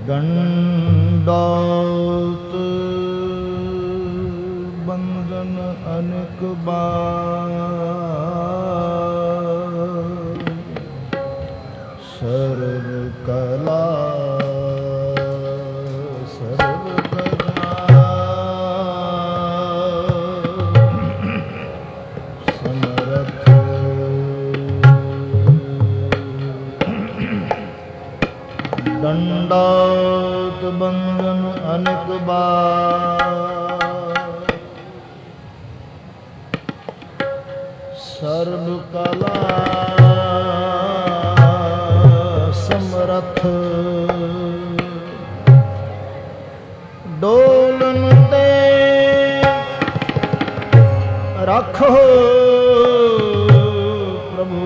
गंडौत बंधन अनेक बार सर्व कला सर्व कला समरथ दंडौत बंधन अनेक बार सर्व कला समरथ डोलन ते रखो प्रभु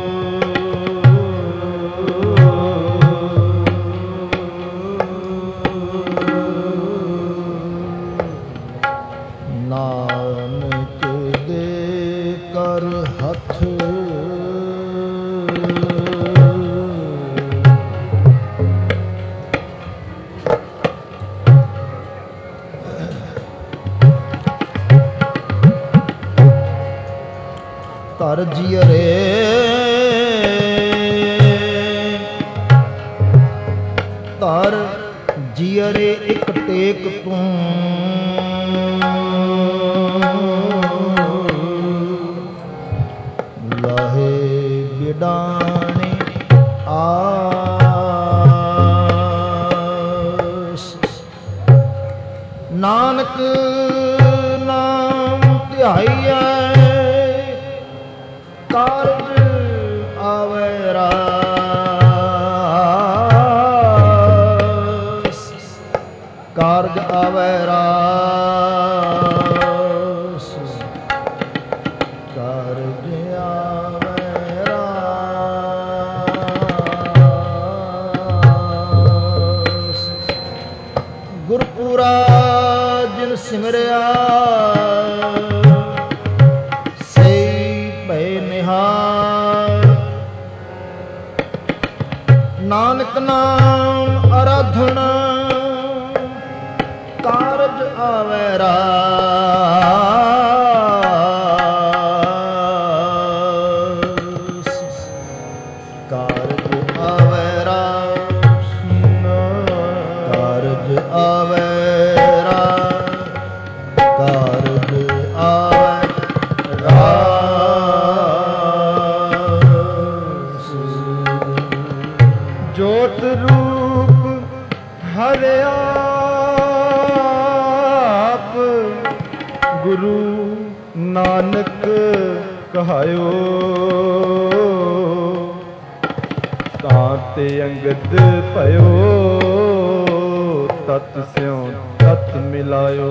नानक दे कर हथ तर जियरे तर जियरे एक टेक तू लाहे बिडाने आस नानक नाम ध्याइया कारज आवे रास कारज आवे रास कारज आवे रास गुरपुरा जिन सिमरिया नानक नाम आराधना कारज आवे रास कारज आवे रास कारज आवे रास कारज आवे रास जोत रूप हर आप गुरु नानक कहायो ताते अंगद भयो तत स्यों तत मिलायो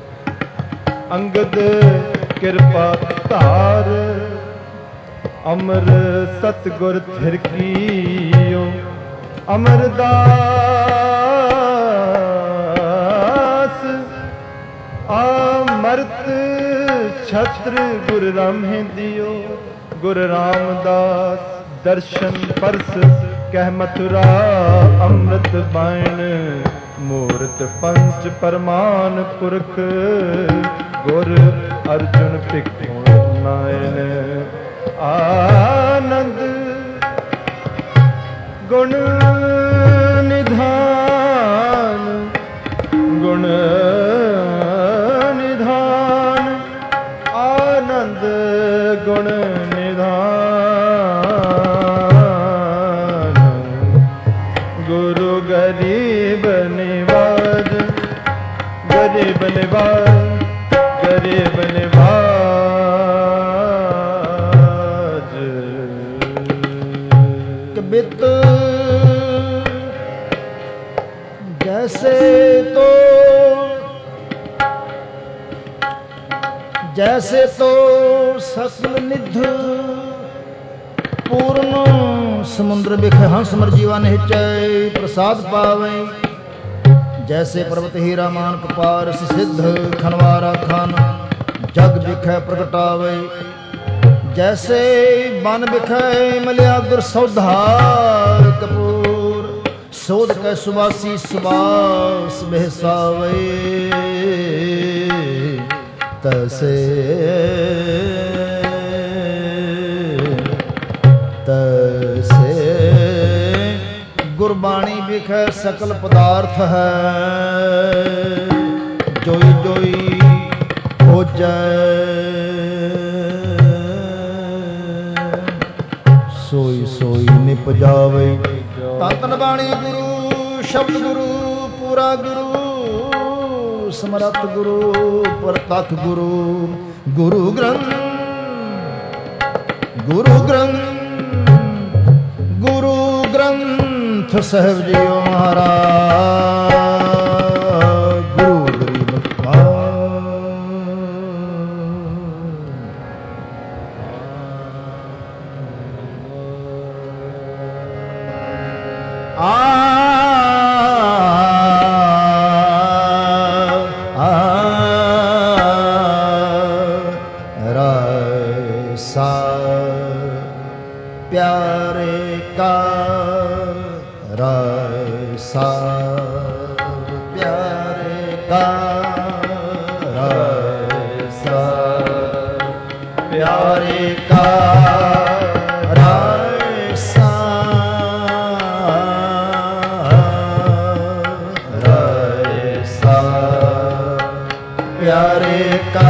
अंगद कृपा धार अमर सतगुर थिरकियो अमरदास अमृत छत्र गुरु रामहे दियो गुरु रामदास दर्शन परस कह मथुरा अमृत बाण मूर्त पंच परमान पुरख गुर अर्जुन भिक्खु नायन आनंद गुण निधान गुण निधान आनंद गुण निधान गुरु गरीब निवाज गरीब निवाज गरीब निवाज बित जैसे तो सकल निध पूर्ण समुद्र बिख हंस मर जीवा निश्चय प्रसाद पावे जैसे पर्वत हीरा मान कपार सिद्ध खनवारा खान जग बिख प्रगटावे जैसे बन बिख मलिया गुर सौधार कपूर सोध कै सुबासी सुबास बेहसावे तैसे तैसे गुरबाणी बिखै सकल पदार्थ है जोई जोई हो जाए सोई सोई निप जावे तन बाणी गुरु शब्द गुरु पूरा गुरु समरथ गुरु परतख गुरु गुरु ग्रंथ साहिब जी महाराज गुरु गरीब प्यारे का रसा प्यारे का रसा प्यारे का रसा रसा प्यारे का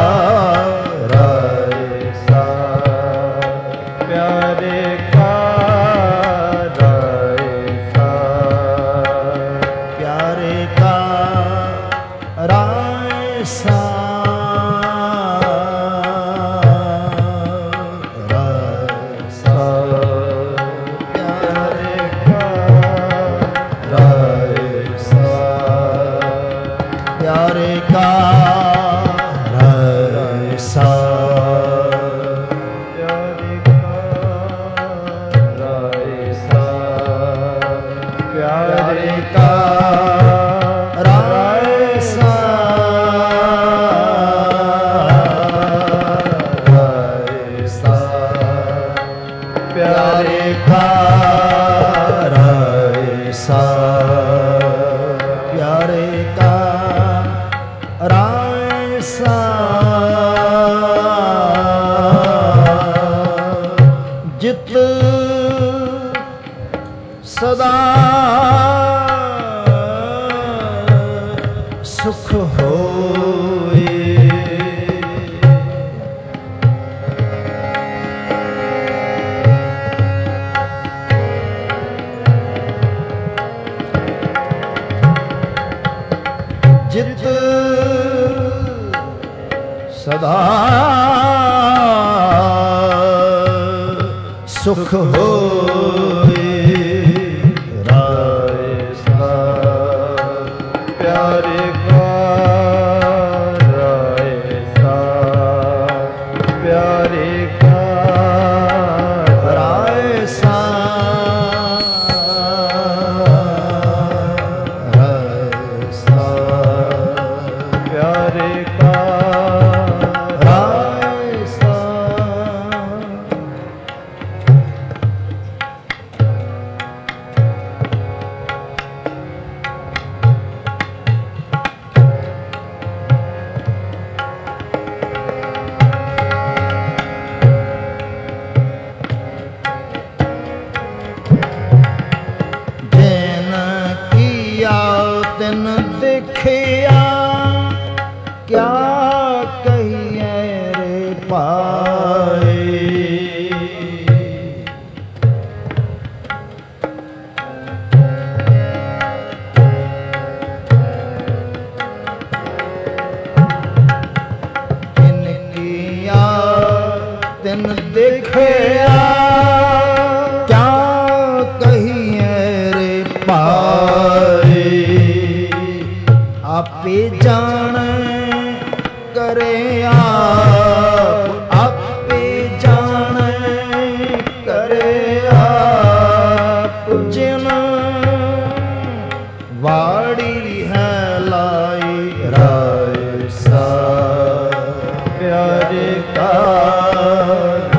सदा सुख होए जित सदा सुख होए देखिया क्या कहिए रे पाए किनकिया तिन देखिया क्या कहिए रे पाए आपे जान करे आपे जान करे आप जिन वाड़ी है लाई राय सा प्यारे का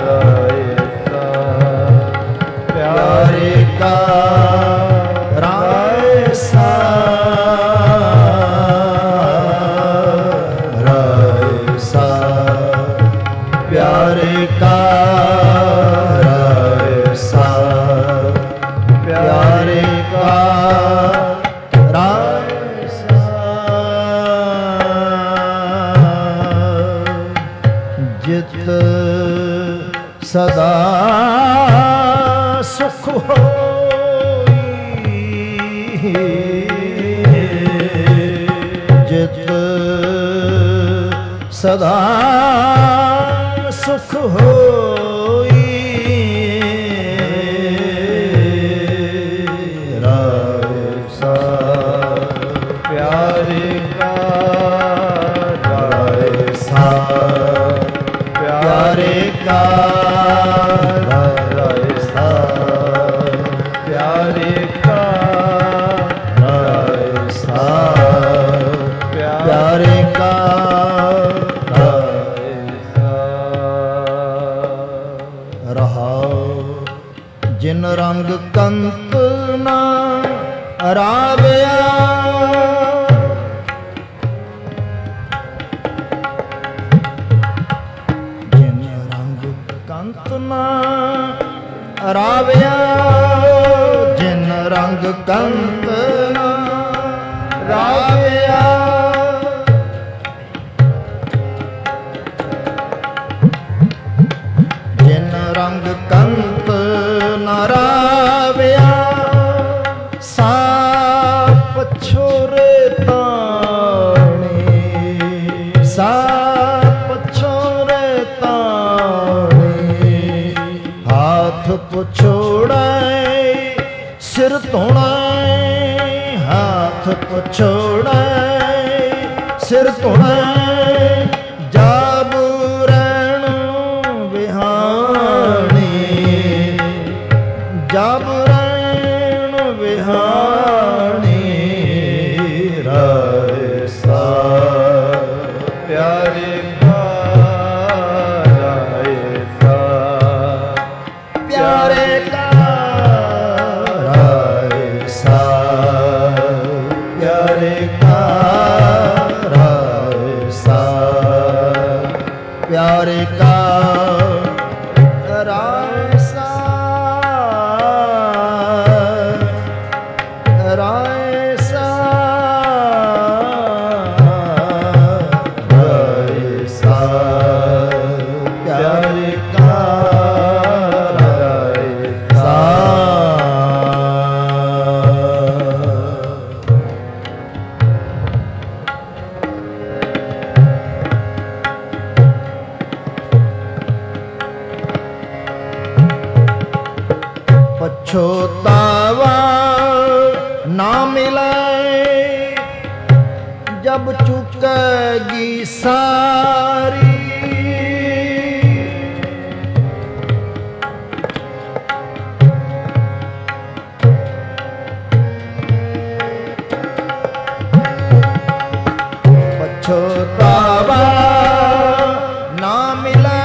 राय सा प्यारे का राय प्यारे का रायसा, प्यारे का रायसा। जित सदा सुख होई, जित सदा सुख होई, रायसा प्यारे का रायसा, प्यारे का रायसा, प्यारे का रायसा, प्यारे का जिन रंग कंत ना रावया, जिन रंग कंत ना रावया, जिन रंग कंत ना रावया, जिन रंग कंत न रावया, साप छोरे ताणे, साप छोरे ताणे, हाथ पछोड़े सिर धोणे, हाथ पछोड़े सिर धोणे, जाबू रहणो विहाणी, जब रैन विहाणी, रायसा प्यारे का रायसा, प्यारे का रायसा, प्यारे का रायसा, प्यारे का रायसा, रायसा, रायसा, प्यारे का रायसा। पछोतावा ना मिले जब चुकेगी सारी, पछोतावा ना मिले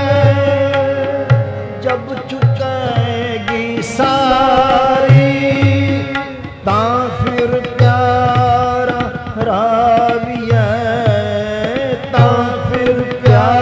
जब चुकेगी सारी, तां फिर प्यारा राविए, तां फिर प्यारा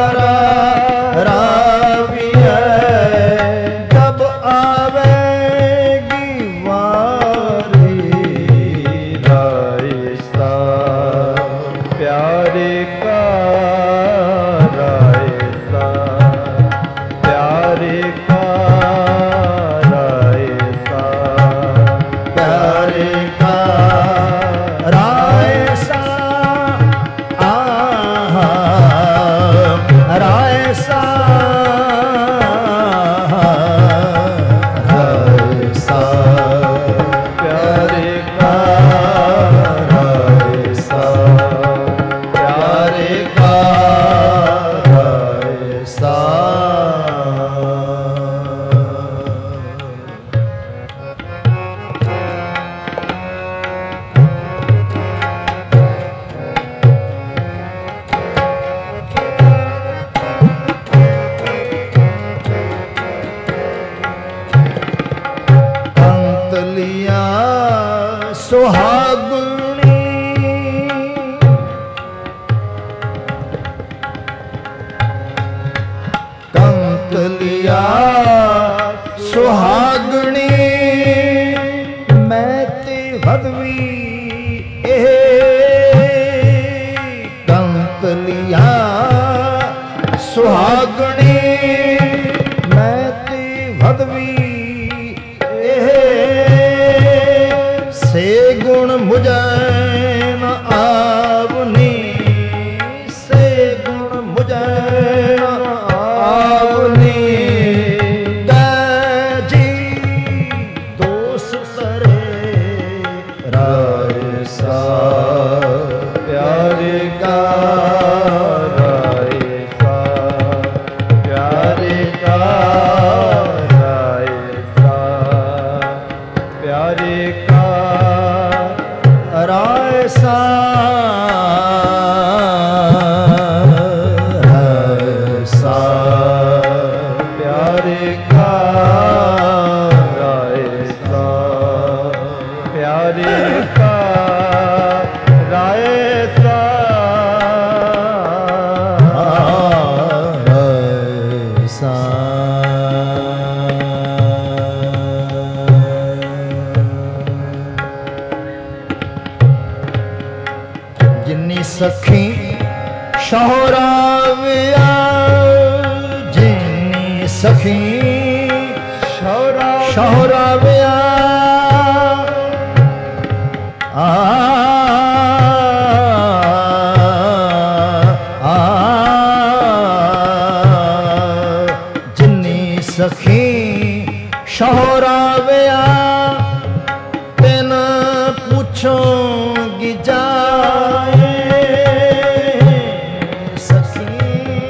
का राय सा, प्यारे का राय सा प्यारे का राय सा, प्यारे का राय सा, जिन्नी सखी शौराविया, जिन्नी सखी शौराविया जिन्नी सखी शौराविया, तेन पूछोगी जाए सखी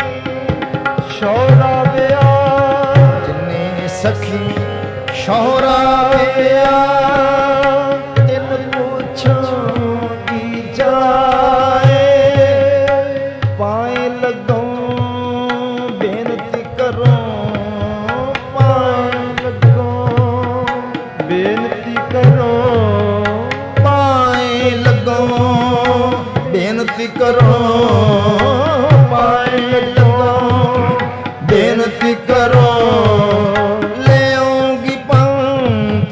शौराविया, जिन्नी सखी शौराविया, तेन पूछोगी जाए, पाए लगो बेनती करो, पाए लगो बेनती करो, पाए लगो बेनती करो, पाए लगो बेनती करो, ले आऊंगी पंथ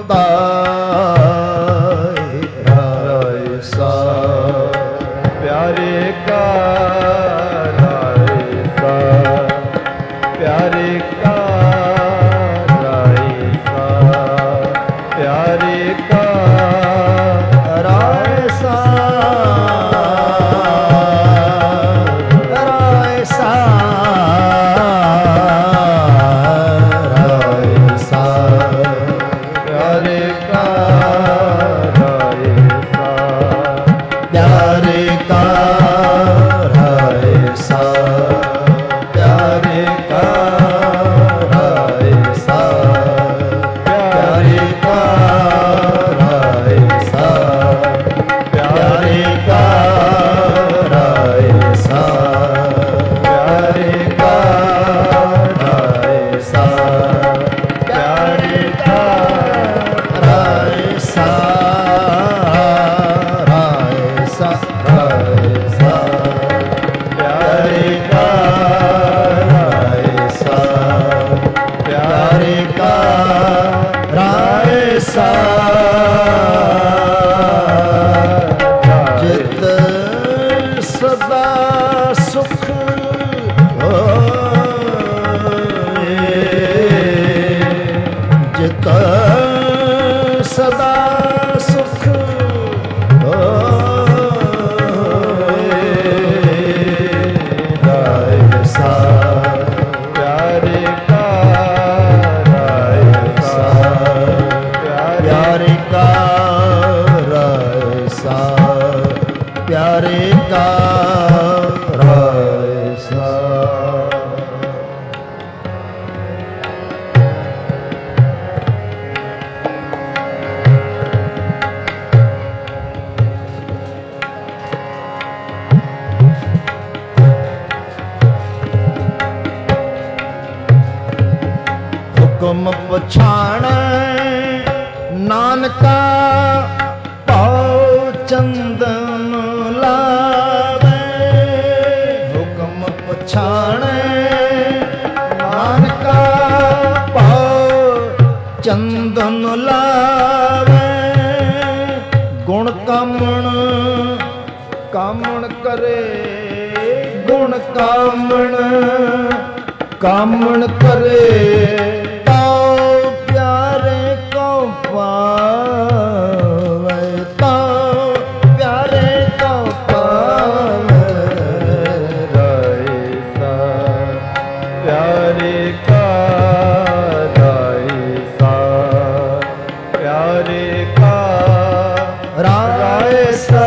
बताए राय सा, प्यारे का राय सा, प्यारे का राय सा, प्यारे का राय सा, राय सा, राय सा, प्यारे का राय सा, प्यारे का राय सा, प्यारे का राय सा, प्यारे का राय सा, प्यारे का राय सा, प्यारे का राय सा, प्यारे का राय सा, राय सा, राय सा, प्यारे का राय सा, प्यारे का राय सा, जित सदा सुख होए, जित सदा सुख होए, राय सा, प्यारे का राय सा, प्यारे का राय सा, प्यारे का राय सा। हुक्म पछाणै नानका, पाओ चंदन लावे, हुक्म पछाणै नानका, पाओ चंदन लावे, गुण कामण कामण करे, गुण कामण कामण करे, ताओ प्यारे को पावे, ताओ प्यारे को पावे, राय सा, प्यारे का राय सा, प्यारे का राय सा,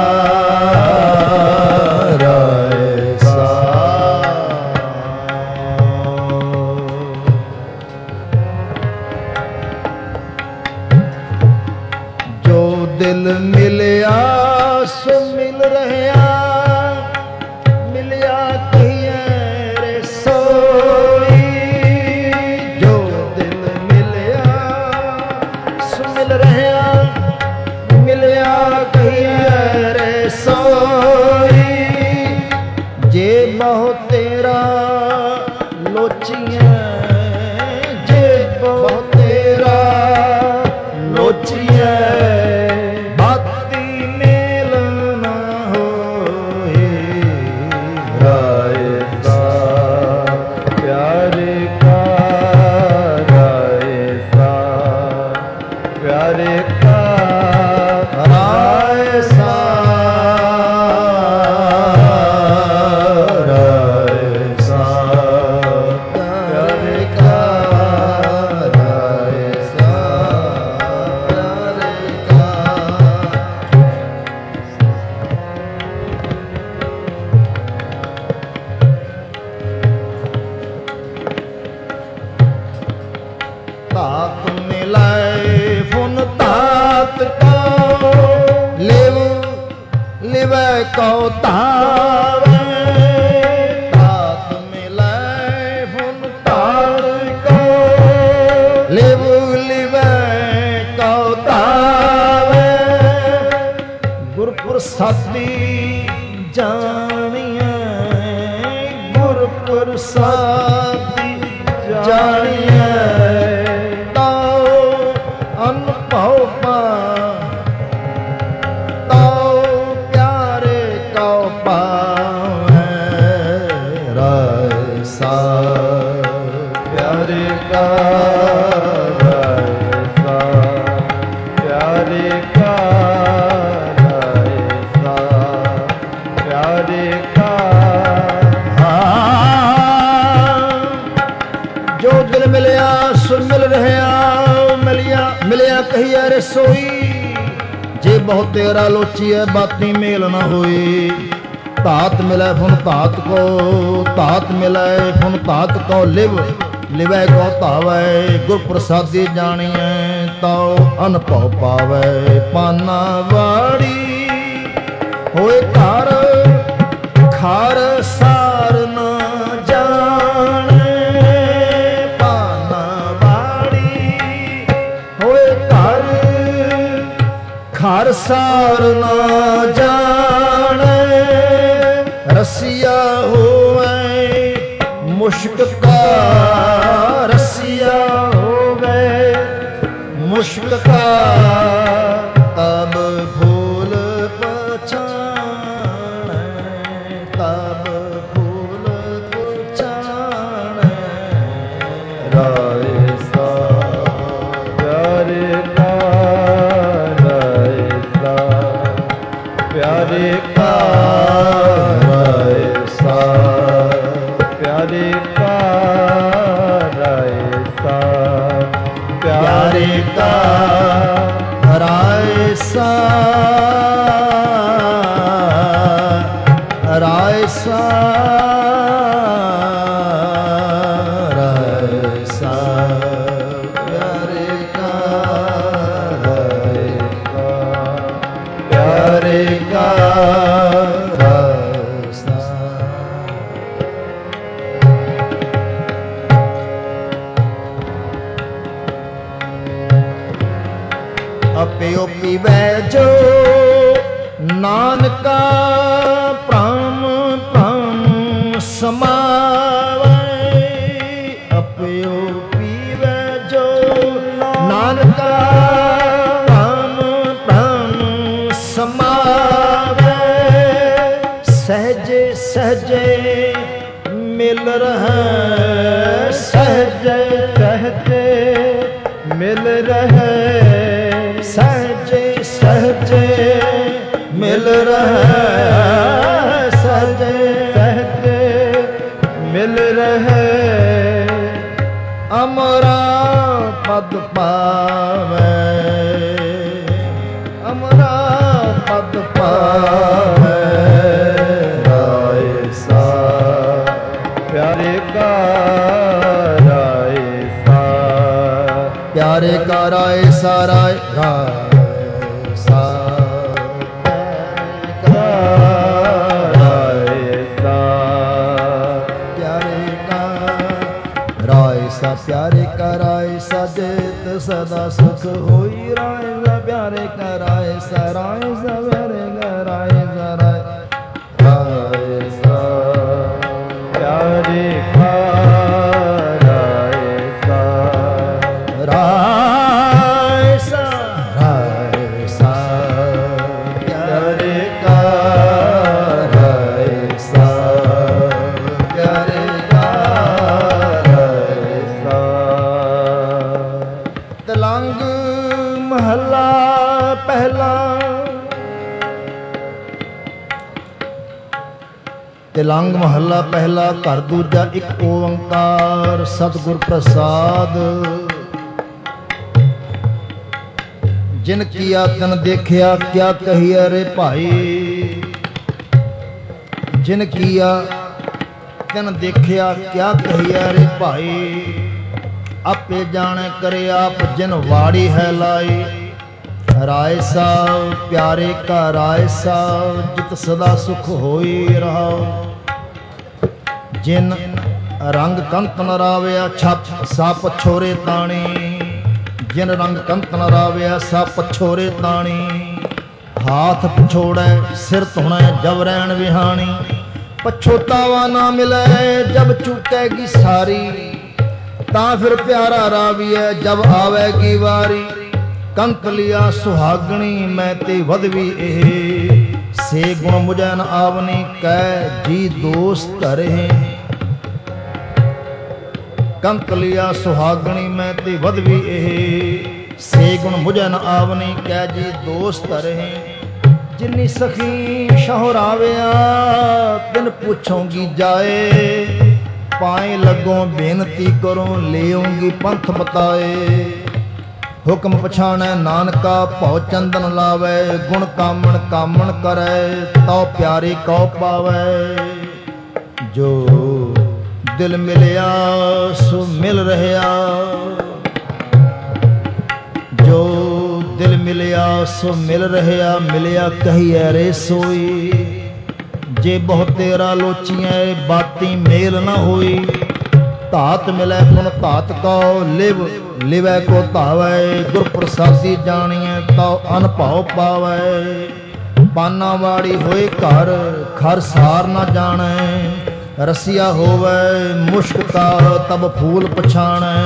राय सा। ਲੋਚੀਆਂ ਜੇ ਬਹੁਤ ਤੇਰਾ ਲੋਚੀਆਂ ਬਾਤੀ ਮੇਲ ਨਾ ਹੋਏ ਰਾਏ ਸਾ ਪਿਆਰੇ ਕਾ ਰਾਏ ਸਾ ਪਿਆਰੇ ਕਾ ਰਾਏ ਸਾ ਤਾਤ ਮਿਲਾਏ ਫੁਨ ਤਾਤ ਕੋ ਲਿਵੈ ਕਉ ਧਾਵੇ ਤਾਤ ਮਿਲਾਏ ਫੁਨ ਤਾਤ ਕੋ ਲਿਵੈ ਕਉ ਧਾਵੇ ਗੁਰ ਪ੍ਰਸਾਦੀ ਜਾਣੀਐ ਗੁਰ ਪ੍ਰਸਾਦੀ ਜਾਣੀਐ ਅਨਭਉ ਪਾ ਤਉ ਪਿਆਰੇ ਕਉ ਪਾਵੈ ਰਾਏ ਸਾ ਪਿਆਰੇ ਕਾ ਰਾਏ ਸਾ ਪਿਆਰੇ ਕਾ ਰਾਏ ਸਾ ਪਿਆਰੇ ਕਾ ਜੋ ਦਿਲ ਮਿਲਿਆ ਸੁਰ ਮਿਲ ਰਹਿਆ ਮਿਲਿਆ ਕਹੀਐ ਰਸੋਈ ਜੇ ਬਹੁ ਤੇਰਾ ਲੋਚੀਐ ਬਾਤੀ ਮੇਲ ਨਾ ਹੋਈ ਧਾਤ ਮਿਲੈ ਫੁਨ ਧਾਤ ਕੋ ਧਾਤ ਮਿਲੈ ਫੁਨ ਧਾਤ ਕੋ ਲਿਵੈ ਕੋ ਧਾਵੈ ਗੁਰ ਪ੍ਰਸਾਦੀ ਜਾਣੀਐ ਤਉ ਅਨਭਉ ਪਾਵੈ ਪਾਨਾ ਵਾੜੀ ਹੋਏ ਘਰ ਖਾਰ ਸਾਰ ਨਾ ਹਰ ਸਾਰ ਨਾ ਜਾਣੇ ਰਸੀਆ ਹੋਵੇ ਮੁਸ਼ਕ ਕਾ ਰਸੀਆ ਹੋਵੇ ਮੁਸ਼ਕ ਕਾ ਤਬ ਫੂਲ ਪਛਾਣੇ ਤਬ ਫੂਲ ਪਛਾਣੇ ਰਾਏ ਸਾ ਪਿਆਰੇ ਕਾ ਪਿਆਰੇ ਕਾ ਰਾਏ ਸਾ ਪਿਆਰੇ ਕਾ ਰਾਏ ਸਾ ਪਿਆਰੇ ਕਾ ਰਾਏ ਸਾ ਰਾਏ ਸਾ ਰਾਏ ਸਾ ਪਿਆਰੇ ਕਾ ਰਾਏ ਕਾ ਪਿਆਰੇ ਕਾ ਰਸਨਾ ਅਪਿਓ ਪੀਵੈ ਜੋ ਨਾਨਕਾ ਪ੍ਰਾਮ ਸਮਾਵੈ ਅਪਿਓ ਪੀਵੈ ਜੋ ਨਾਨਕਾ ਸਹਜੇ ਸਹਜੇ ਮਿਲ ਰਹੈ ਸਹਜੇ ਸਹਜੇ ਮਿਲ ਰਹੈ ਸਹਜੇ ਸਹਜੇ ਮਿਲ ਰਹੈ ਸਹਜੇ ਸਹਜੇ ਮਿਲ ਰਹੈ ਅਮਰਾ ਪਦ ਪਾਵੈ ਅਮਰਾ ਪਦ ਪਾਵੈ ਪਿਆਰੇ ਕਾ ਰਾਏ ਸਾ ਪਿਆਰੇ ਕਾ ਰਾਏ ਸਾ ਰਾਏ ਸਾ ਰਾਏ ਸਾ ਪਿਆਰੇ ਕਾ ਰਾਏ ਸਾ ਪਿਆਰੇ ਕਾ ਰਾਏ ਸਾ ਜਿਤ ਸਦਾ ਸੁਖ ਹੋਈ ਰਾਏ ਸਾ ਪਿਆਰੇ ਕਾ ਰਾਏ ਸਾ ਪਿਆਰੇ ਕਾ ਰਾਏ ਸਾ ਰਾਏ ਸਾ ਪਿਆਰੇ ਕਾ ਤਿਲੰਗ ਮਹੱਲਾ ਪਹਿਲਾ ਘਰ ਦੂਜਾ ਇੱਕ ਓੰਕਾਰ ਸਤਿਗੁਰ ਪ੍ਰਸਾਦ। ਜਿਨ ਕੀਆ ਤਨ ਦੇਖਿਆ ਕਿਆ ਕਹੀਐ ਰੇ ਭਾਈ। ਜਿਨ ਕੀਆ ਤਨ ਦੇਖਿਆ ਕਿਆ ਕਹੀਐ ਰੇ ਭਾਈ। ਆਪੇ ਜਾਣੇ ਕਰੇ ਆਪ ਜਿਨ ਵਾੜੀ ਹੈ ਲਾਈ। ਰਾਏ ਸਾਹਿਬ ਪਿਆਰੇ ਕਾ ਰਾਏ ਸਾਹਿਬ ਜਿਤ ਸਦਾ ਸੁਖ ਹੋਈ ਰਹਾਉ। ਜਿਨ ਰੰਗ ਕੰਤ ਨ ਰਾਵਿਆ ਛਪ ਸਾ ਪਛੋਰੇ ਤਾਣੀ। ਜਿਨ ਰੰਗ ਕੰਤ ਨ ਰਾਵਿਆ ਸਾ ਪਛੋਰੇ ਤਾਣੀ। ਹਾਥ ਪਛੋੜੈ ਸਿਰ ਧੁਣੈ ਜਬ ਰਹਿਣ ਵਿਹਾਣੀ। ਪਛੋਤਾਵਾ ਨਾ ਮਿਲੈ ਜਬ ਚੁਕੈਗੀ ਸਾਰੀ। ਤਾਂ ਫਿਰ ਪਿਆਰਾ ਰਾਵੀਐ ਜਬ ਆਵੇਗੀ ਵਾਰੀ। ਕੰਤ ਲਿਆ ਸੁਹਾਗਣੀ ਮੈਂ ਤੇ ਵਧਵੀ ਇਹ। ਸੇ ਗੁਣ ਮੁਝੈ ਨ ਆਵਨੀ ਕਹਿ ਜੀ ਦੋਸਤ ਧਰੇ। ਕੰਤ ਲਿਆ ਸੁਹਾਗਣੀ ਮੈਂ ਤੇ ਵਧਵੀ ਇਹ। ਸੇ ਗੁਣ ਮੁਝੈ ਨ ਆਵਨੀ ਕਹਿ ਜੀ ਦੋਸਤ ਧਰੇ। ਜਿਨੀ ਸਖੀ ਸ਼ਹੁਰਾਵਿਆ ਤਿਨ ਪੁੱਛੋਂਗੀ ਜਾਏ। ਪਾਏ ਲੱਗੋਂ ਬੇਨਤੀ ਕਰੋ ਲਿਓਂਗੀ ਪੰਥ ਬਤਾਏ। ਹੁਕਮ ਪਛਾਣੈ ਨਾਨਕਾ ਭਉ ਚੰਦਨ ਲਾਵੈ। ਗੁਣ ਕਾਮਣ ਕਾਮਣ ਕਰੈ ਤਉ ਪਿਆਰੇ ਕਉ ਪਾਵੈ। ਜੋ ਦਿਲ ਮਿਲਿਆ ਸੋ ਮਿਲ ਰਹਿਆ। ਜੋ ਦਿਲ ਮਿਲਿਆ ਸੋ ਮਿਲ ਰਹਿਆ। ਮਿਲਿਆ ਕਹੀਐ ਰੇ ਸੋਈ। ਜੇ ਬਹੁ ਤੇਰਾ ਲੋਚੀਐ ਬਾਤੀ ਮੇਲ ਨ ਹੋਈ। ਧਾਤ ਮਿਲੈ ਪੁਨ ਧਾਤ ਕਉ ਲਿਵ ਲਿਵੈ ਕੋ ਧਾਵੈ। ਗੁਰ ਪ੍ਰਸਾਦੀ ਜਾਣੀਐ ਤਉ ਅਨਭਉ ਪਾਵੈ। ਪਾਨਾ ਵਾੜੀ ਹੋਏ ਘਰ ਖਰ ਸਾਰ ਨ ਜਾਣੈ। ਰਸੀਆ ਹੋਵੈ ਮੁਸ਼ਕ ਤਾ ਤਬ ਫੂਲ ਪਛਾਣੈ।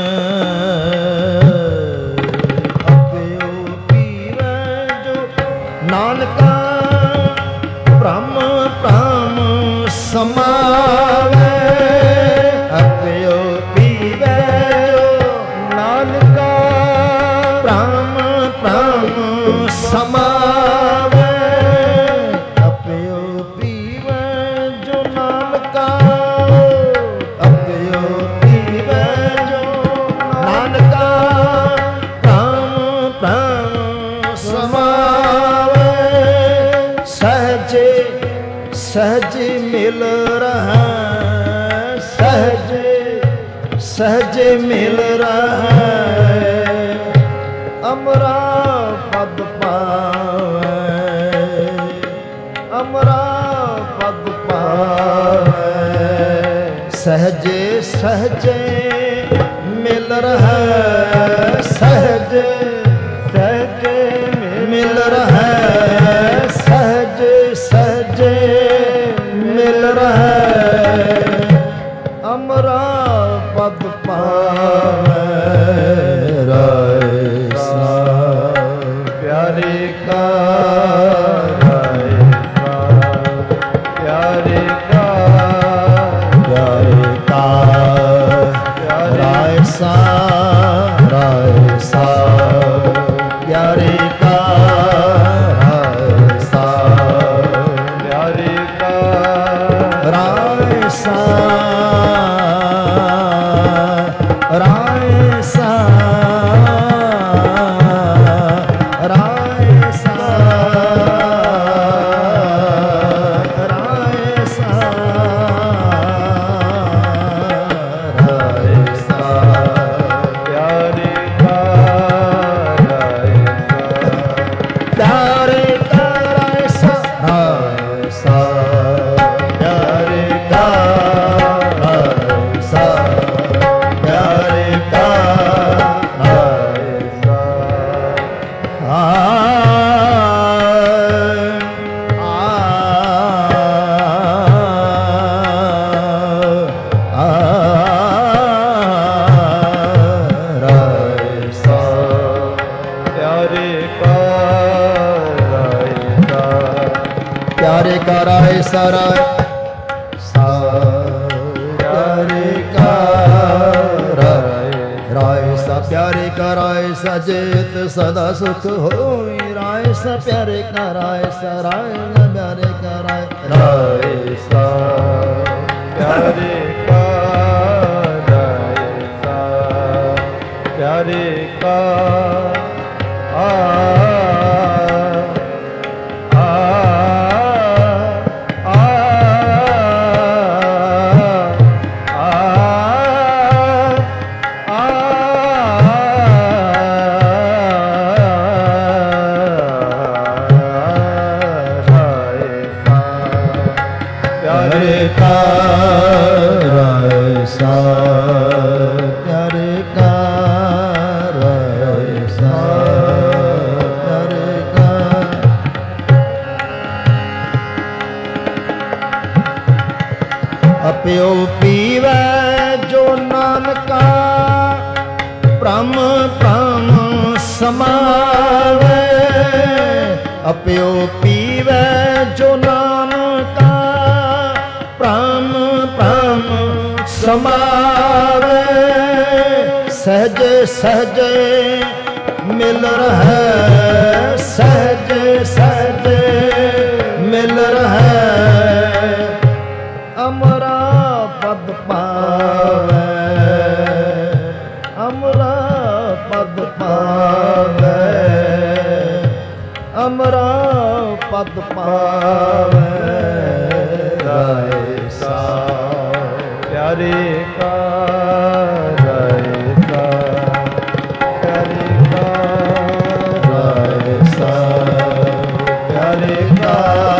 ਅਪਿਓ ਪੀਵੈ ਜੋ ਨਾਨਕਾ ਭ੍ਰਮ ਭ੍ਰਮ ਸਮਾਵੈ। ਅਪਿਓ ਪੀਵੈ ਨਾਨਕਾ ਭ੍ਰਮ ਭ੍ਰਮ ਸਮਾਵੈ। ਅਪਿਓ ਪੀਵੈ ਜੋ ਨਾਨਕਾ। ਅਪਿਓ ਪੀਵੈ ਜੋ ਨਾਨਕਾ ਭ੍ਰਮ ਭ੍ਰਮ ਸਮਾਵੈ। ਸਹਜੇ ਸਹਜੇ ਮਿਲ ਰਹਾ। ਸਹਜੇ ਸਹਜੇ ਮਿਲ ਰਹਾ। ਅਮਰਾ ਪਦ ਪਾਵੈ। ਅਮਰਾ ਪਦ ਪਾਵੈ। ਸਹਜੇ ਸਹਜੇ ਮਿਲ ਰਹਾ। ਸਹਜੇ ਸਹਜੇ ਮਿਲ ਰਹਾ। ਸਹਜੇ ਸਹਜੇ ਮਿਲ ਰਹਾ। ਅਮਰਾ ਪਦ ਪਾਵੈ। ਰਾਏ ਸਾਹਿਬ ਪਿਆਰੇ ਕਾ ਰਾਏ ਸਾਹਿਬ ਪਿਆਰੇ ਕਾ ਪਿਆਰੇ ਕਾ ਰਾਏ ਸਾਹਿਬ ਰਾਏ ਸਾਹਿਬ ਪਿਆਰੇ ਕਾ ਰਾਏ ਸਾਹਿਬ ਪਿਆਰੇ ਕਾ ਰਾਏ ਸਾਹਿਬ ਰਾਏ ਸਾਹਿਬ ਰਾਏ ਸਾਹਿਬ ਰਾਏ ਸਾਹਿਬ ਰਾਏ ਸਾਹਿਬ ਪਿਆਰੇ ਕਾ ਰਾਏ ਸਾਹਿਬ ਪਿਆਰੇ ਕਾ ਰਾਏ ਸਾਹਿਬ ਰਾਏ ਸਾਹਿਬ ਪਿਆਰੇ ਕਾ ਰਾਏ ਸਾਹਿਬ ਪਿਆਰੇ ਕਾ ਰਾਏ ਪਿਆਰੇ ਕਾ ਰਾਏ ਸਾਰਾ ਪਿਆਰੇ ਕਾ ਰਾਏ ਰਾਏ ਸਾ ਪਿਆਰੇ ਕਾ ਰਾਏ ਸਜੇਤ ਸਦਾ ਸੁਖ ਹੋਈ। राय सा प्यारे का राय सा राय सा प्यारे का राय राय सा प्यारे का राय सा प्यारे का प्यो पीवै जो नानका प्रम प्रम समावै अप्यो पीवै जो नानका प्रम प्रम समावै सहज सहज मिल रहे सहज सहज मिल रहे अमरा पद पावै अमरा पद पावै अमरा पद पावै राय सा प्यारे का राय सा प्यारे का राय सा प्यारे का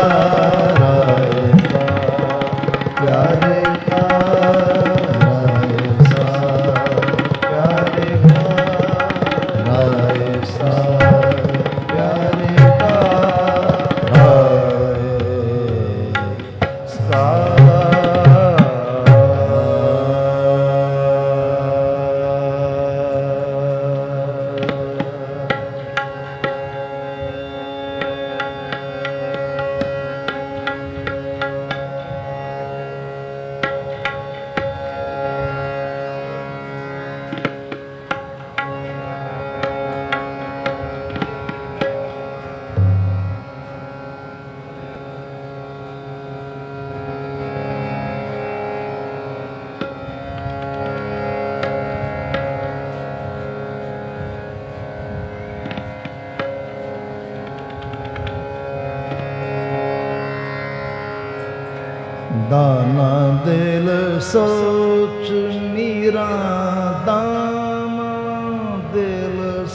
दाना दिल सोच मीरा दाना दिल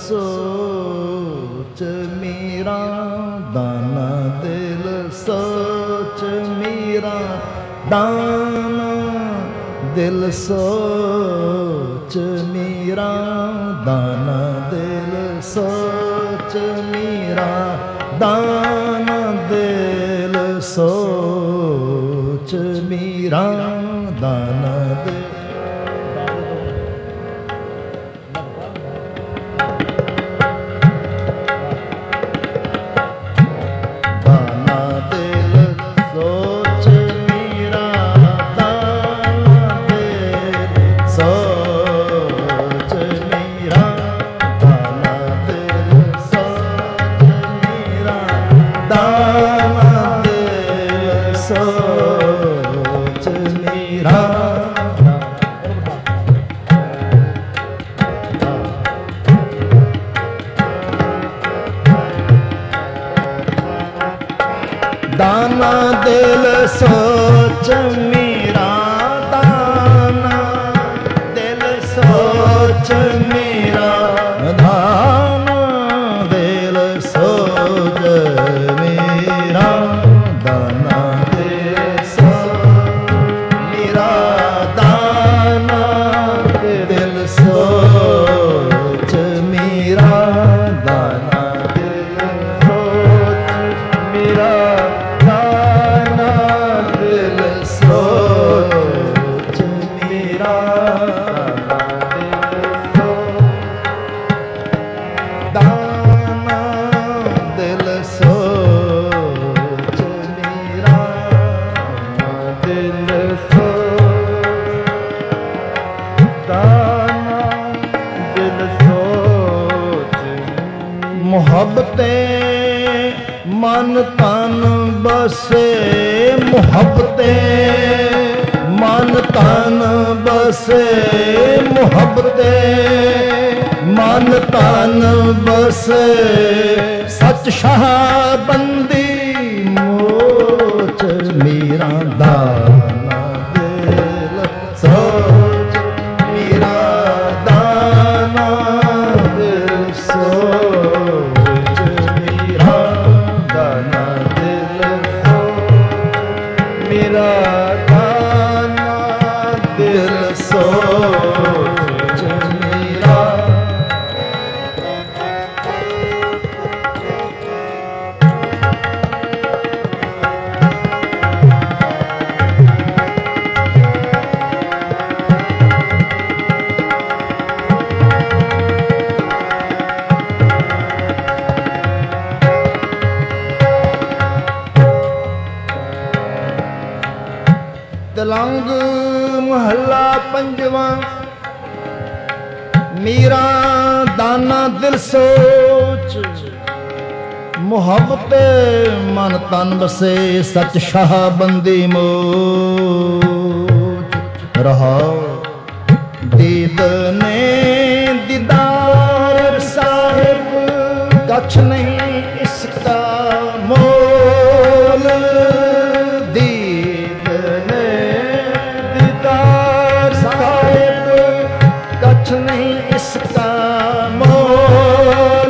सोच मीरा दाना दिल सोच मीरा दाना दिल सोच मीरा दाना दिल सोच मीरा दाना दिल सोच मीरा दाना दे दाना दिल सोच मीरा दाना दिल सोच मीरा दाना दिल सोच मीरा दाना दिल सोच मीरा दाना दिल सोच मीरा दाना दिल सोच मीरा दाना दिल सोच मीरा दाना दिल सोच मीरा दाना दिल सोच मीरा दाना दिल सोच मीरा दाना दिल सोच मीरा दाना दिल सोच मीरा दिल दाना दिल सोच मोहब्बतें ਮਨ ਤਨ ਬਸੇ ਮੁਹੱਬਤੇ, ਮਨ ਤਨ ਬਸੇ ਮੁਹੱਬਤੇ, ਮਨ ਤਨ ਬਸੇ ਸੱਚ ਸ਼ਾਹ ਬੰਦੀ ਮੋਚ ਮੇਰਾ ਦਾਨਾ ਦਿਲ ਸੋਚ ਮੇਰਾ ਦਾਨਾ ਦਿਲ ਸੋਚ ਮੇਰਾ ਦਾਨਾ ਦਿਲ ਸੋਚ ਮੇਰਾ ਦਾਨਾ ਦਿਲ ਸੋਚ ਮੇਰਾ। ਤਲੰਗ ਮਹੱਲਾ ਪੰਜਵਾਂ। ਮੇਰਾ ਦਾਨਾ ਦਿਲ ਸੋਚ ਮੁਹੱਬਤ ਮਨ ਤਨ ਬਸੇ ਸੱਚ ਸ਼ਾਹ ਬੰਦੀ ਮੋਚ ਰਹਾ ਦੀਦ ਨੇ ਦੀਦਾਰ ਸਾਹਿਬ ਕਛ ਨਹੀਂ ਇਸਕਾ ਮੋਲ। ਦੀਦ ਨੇ ਦੀਦਾਰ ਸਾਹਿਬ ਕਛ ਨਹੀਂ ਇਸਕਾ ਮੋਲ।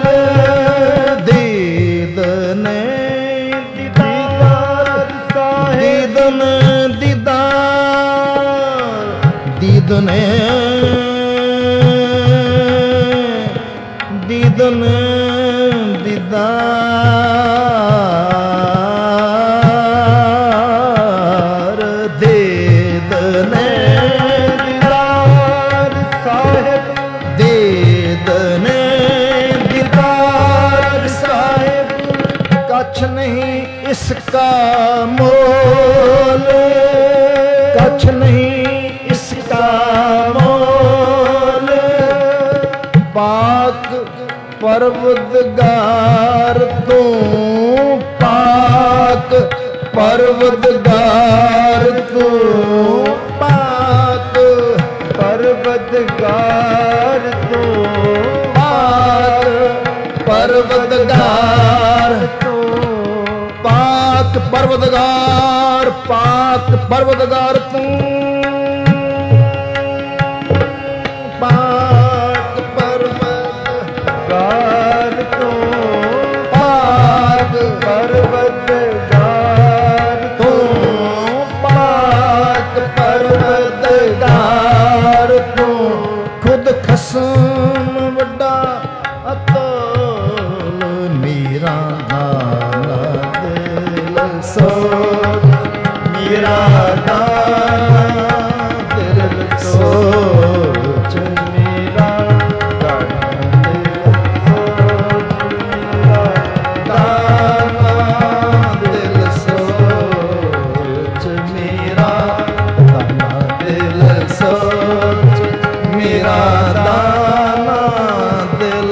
ਦੀਦ ਨੇ ਦੀਦਾਰ ਸਾਹਿਬ ਦੀਦ ਨੇ ਦੀਦਾਰ ਦੀਦ ਨੇ ਦੀਦ ਨੇ ਦੀਦਾਰ ਦੀਦ ਨੇ ਦੀਦਾਰ ਸਾਹਿਬ ਦੀਦ ਨੇ ਦੀਦਾਰ ਸਾਹਿਬ ਕਛ ਨਹੀਂ ਇਸਕਾ ਮੋਲ। ਕਛ ਨਹੀਂ ਇਸਕਾ ਮੋਲ। ਪਾਕ ਪਰਵਦਗਾਰ ਤੂੰ ਪਾਕ ਪਰਵਦਗਾਰ ਤੂੰ ਪਾਕ ਪਰਵਦਗਾਰ ਤੂੰ ਪਾਕ ਪਰਵਦਗਾਰ ਤੂੰ ਪਾਕ ਪਰਵਦਗਾਰ ਪਾਕ ਪਰਵਦਗਾਰ ਤੂੰ ਪਾਕ ਪਰਵਦਗਾਰ ਤੂੰ ਪਾਕ ਪਰਵਦਗਾਰ ਤੂੰ ਪਾਕ ਪਰਵਦਗਾਰ ਤੂੰ ਖੁਦ ਖਸਮ ਵੱਡਾ ਅਤੋਲ। ਮੇਰਾ ਦਾਨਾ ਦਿਲ ਸੋਚ ਮੇਰਾ ਦਾਨਾ ਦਿਲ ਸੋਚ ਮੇਰਾ ਦਾਨਾ ਦਿਲ ਸੋਚ ਮੇਰਾ ਦਾਨਾ ਦਿਲ ਸੋਚ ਮੇਰਾ ਦਾਨਾ ਦਿਲ ਸੋਚ ਮੇਰਾ ਦਾਨਾ ਦਿਲ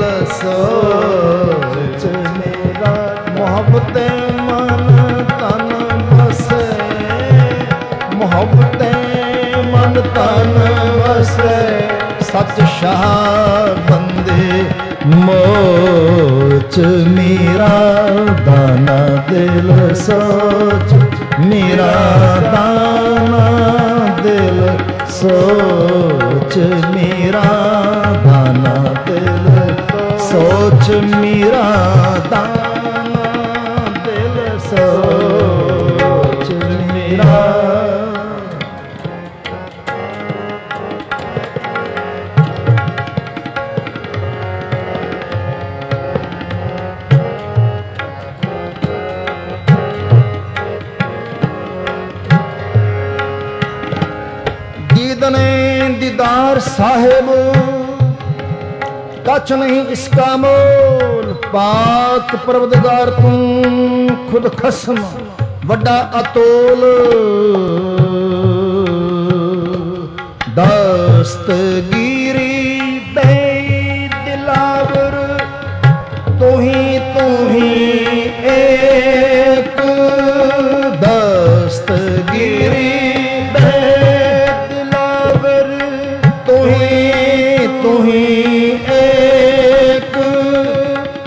ਸੋਚ ਮੇਰਾ। ਮੁਹੱਬਤ ਮਨ ਤਨ ਬਸੇ ਮੁਹੱਬਤ ਮਨ ਤਨ ਬਸੇ ਸੱਚ ਸ਼ਾਹ ਬੰਦੇ ਮੋਚ ਮੇਰਾ ਦਾਨਾ ਦਿਲ ਸੋਚ ਮੇਰਾ ਦਾਨਾ ਦਿਲ ਸੋਚ ਮੇਰਾ ਦਾਨਾ ਦਿਲ ਸੋਚ ਮੇਰਾ ਦਾਨਾ ਦਿਲ ਸੋਚ ਮੇਰਾ। ਦੀਦ ਨੇ ਦੀਦਾਰ ਸਾਹਿਬ कछ नहीं इसका मोल। पाक परवदगार तू खुद खसम वड्डा अतोल। दस्तगीरी दे दिलावर तू ही ए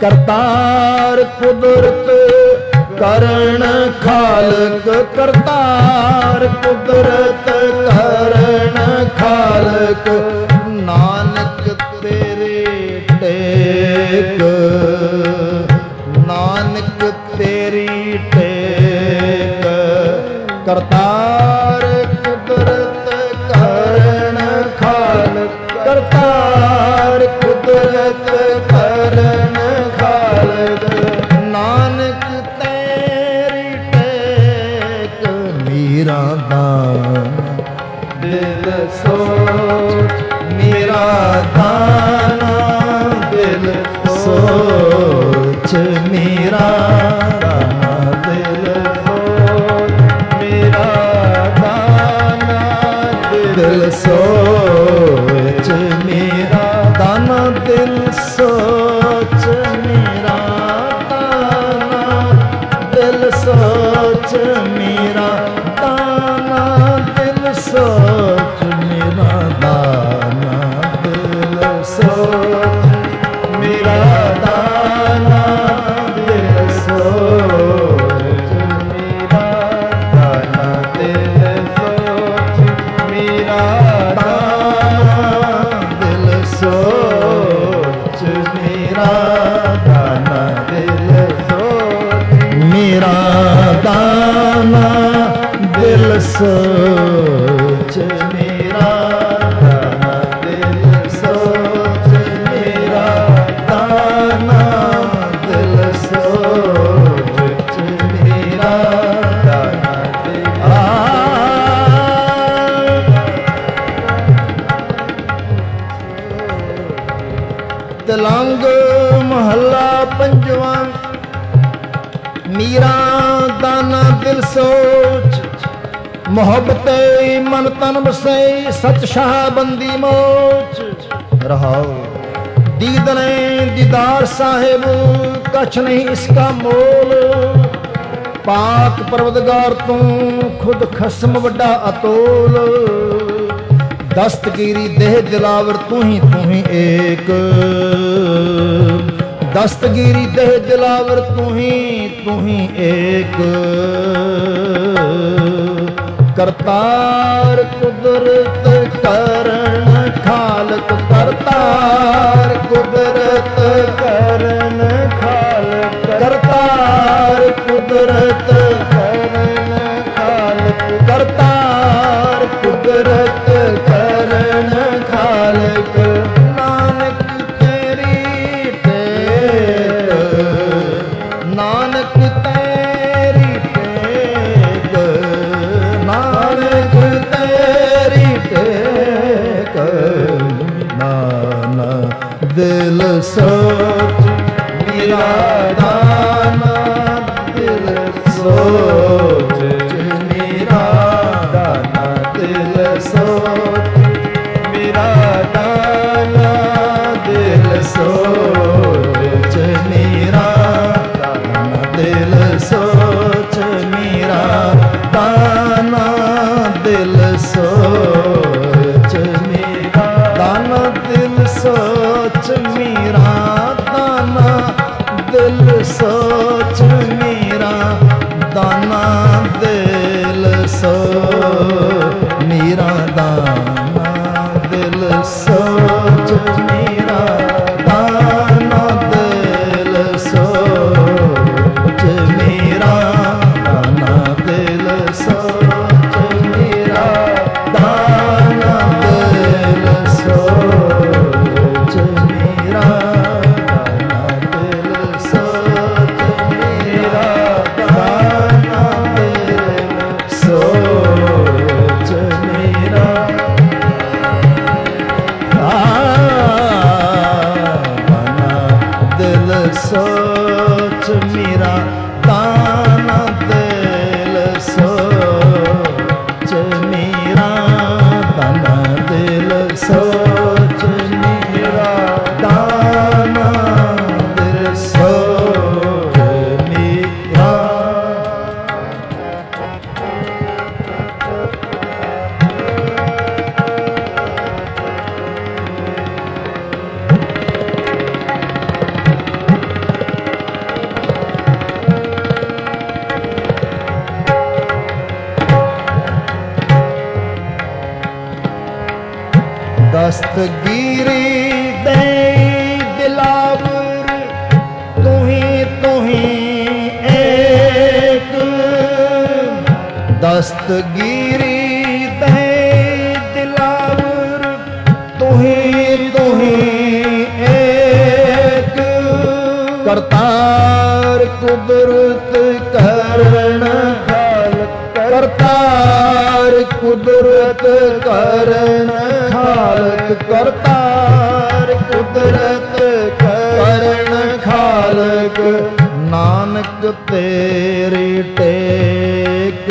ਕਰਤਾਰ ਕੁਦਰਤ ਕਰਨ ਖਾਲਕ, ਕਰਤਾਰ ਕੁਦਰਤ ਕਰਨ ਖਾਲਕ, ਨਾਨਕ ਤੇਰੇ ਟੇਕ, ਨਾਨਕ ਤੇਰੀ ਟੇਕ। ਕਰਤਾਰ ਕੁਦਰਤ ਕਰਨ ਖਾਲਕ, ਕਰਤਾਰ ਕੁਦਰਤ ਕਰਨ ਖਾਲਕ, ਨਾਨਕ ਤੇਰੀ ਟੇਕ। ਮੇਰਾ ਦਾਨ ਦਿਲ ਸੋਚ, ਮੇਰਾ ਦਾਨ ਦਿਲ ਸੋਚ, ਮੇਰਾ ਦਾਨ ਦਿਲ ਸੋਚ, ਮੇਰਾ ਦਾਨ ਦਿਲ ਸੋਚ, ਮੇਰਾ ਦਾਨ ਦਿਲ ਸੋਚ, ਮੇਰਾ ਦਾਨ ਦਿਲ ਸੋਚ, ਮੇਰਾ ਦਾਨ ਦਿਲ ਸੋਚ, ਮੇਰਾ ਦਾਨ ਦਿਲ ਸੋਚ, ਮੇਰਾ ਦਾਨ ਦਿਲ ਸੋਚ, ਮੇਰਾ ਦਾਨ ਦਿਲ ਸੋਚ, ਮੇਰਾ ਦਾਨ ਦਿਲ ਸੋਚ, ਮੇਰਾ ਦਾਨ ਦਿਲ ਸੋਚ, ਮੇਰਾ ਦਾਨ ਦਿਲ ਸੋਚ, ਮੇਰਾ ਦਾਨ ਦਿਲ ਸੋਚ, ਮੇਰਾ ਦਾਨ ਦਿਲ ਸੋਚ, ਮੇਰਾ ਦਾਨ ਤਿਲੰਗ ਮਹੱਲਾ ਪੰਜਵਾਂ। ਮੀਰਾ ਦਾਨਾ ਦਿਲ ਸੋਚ, ਮੁਹੱਬਤੇ ਮਨ ਤਨ ਵਸੈ, ਸਚ ਸ਼ਾਹ ਬੰਦੀ ਮੋਚ। ਰਹਾਉ ਦੀਦਨੇ ਦੀਦਾਰ ਸਾਹਿਬ, ਕਛ ਨਹੀਂ ਇਸਕਾ ਮੋਲ। ਪਾਕ ਪਰਵਦਗਾਰ ਤੂੰ ਖੁਦ ਖਸਮ ਵੱਡਾ ਅਤੋਲ। ਦਸਤਗੀਰੀ ਦੇਹ ਦਿਲਾਵਰ ਤੂੰ ਹੀ ਏਕ। ਦਸਤਗੀਰੀ ਦੇਹ ਦਿਲਾਵਰ ਤੂੰ ਹੀ ਏਕ। ਕਰਤਾਰ ਕੁਦਰਤ ਕਰਨ ਖਾਲਕ, ਕਰਤਾਰ ਕੁਦਰਤ ਕਰਨ ਖਾਲਕ, ਕਰਤਾਰ ਕੁਦਰਤ ਕਰਨ ਖਾਲਕ, ਕਰਤਾਰ ਕੁਦਰਤ ਕਰਨ ਖਾਲਕ। ਨਾਨਕ ਤੇਰੀ ਟੇਕ, ਨਾਨਕ ਤੇਰੀ ਟੇਕ, ਨਾਨਕ ਤੇਰੀ ਟੇਕ। ਨਾਨਾ ਦਿਲ ਸੋਚ, ਮੇਰਾ ਦਾਨਾ ਦਿਲ ਸੋਚ, ਮੇਰਾ ਦਾਨਾ ਦਿਲ ਸੋਚ, ਮੇਰਾ ਦਾਨਾ ਦਿਲ ਸੋਚ, ਮੇਰਾ ਦਾਨਾ ਦਿਲ ਸੋਚ, ਮੇਰਾ ਦਾਨਾ ਦਿਲ ਸੋਚ, ਮੇਰਾ ਦਾਨਾ ਦਿਲ ਸੋਚ, ਮੇਰਾ ਦਾਨਾ ਦਿਲ ਸੋਚ, ਮੇਰਾ ਦਾਨਾ ਦਿਲ ਸੋਚ, ਮੇਰਾ ਦਾਨਾ ਦਿਲ ਸੋਚ, ਮੇਰਾ ਦਾਨਾ ਦਿਲ ਸੋਚ, ਮੇਰਾ ਦਾਨਾ ਦਿਲ ਸੋਚ, ਮੇਰਾ ਦਾਨਾ ਦਿਲ ਸੋਚ, ਮੇਰਾ ਦਾਨਾ ਦਿਲ ਸੋਚ, ਦਸਤਗੀਰੀ ਦੇ ਦਿਲਾਵਰ ਤੁਹੀ ਏਕ ਦਸਤਗੀਰੀ ਦੇ ਦਿਲਾਵਰ ਤੁਹੀ ਏਕ ਕਰਤਾਰ ਕੁਦਰਤ ਕਰਨ ਖਾਲਕ ਕਰਤਾਰ ਕੁਦਰਤ ਕਰਨ ਖਾਲਕ ਕਰਤਾਰ ਕੁਦਰਤ ਕਰਨ ਖਾਲਕ ਨਾਨਕ ਤੇਰੀ ਟੇਕ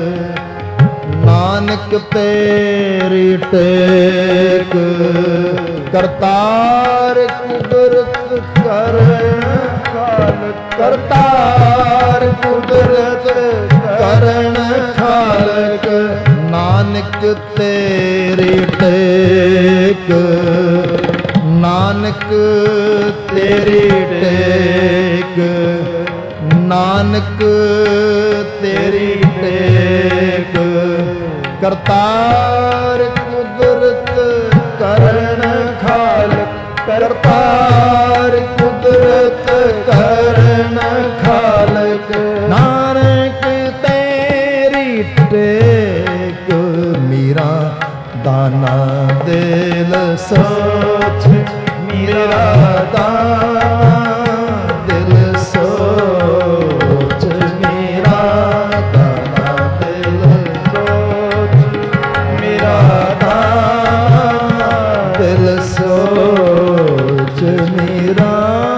ਨਾਨਕ ਤੇਰੀ ਟੇਕ ਕਰਤਾਰ ਕੁਦਰਤ ਕਰਨ ਖਾਲਕ ਕਰਤਾਰ ਕੁਦਰਤ ਕਰਨ ਖਾਲਕ ਨਾਨਕ ਤੇਰੀ ਟੇਕ ਨਾਨਕ ਤੇਰੀ ਟੇਕ ਨਾਨਕ ਤੇਰੀ ਟੇਕ ਕਰਤਾਰ ਕੁਦਰਤ ਕਰਨ ਖਾਲਕ ਕਰਤਾਰ ਕੁਦਰਤ ਕਰਨ ਖਾਲਕ ਨਾਨਕ ਤੇਰੀ ਟੇਕ ਮੀਰਾ ਦਾਨਾ ਦਿਲ ਸੋਚ ਮੇਰਾ ਦਾਨਾ ਦਿਲ ਸੋਚ ਮੇਰਾ ਦਾਨਾ ਦਿਲ ਸੋਚ ਮੇਰਾ ਦਾਨਾ ਦਿਲ ਸੋਚ ਮੇਰਾ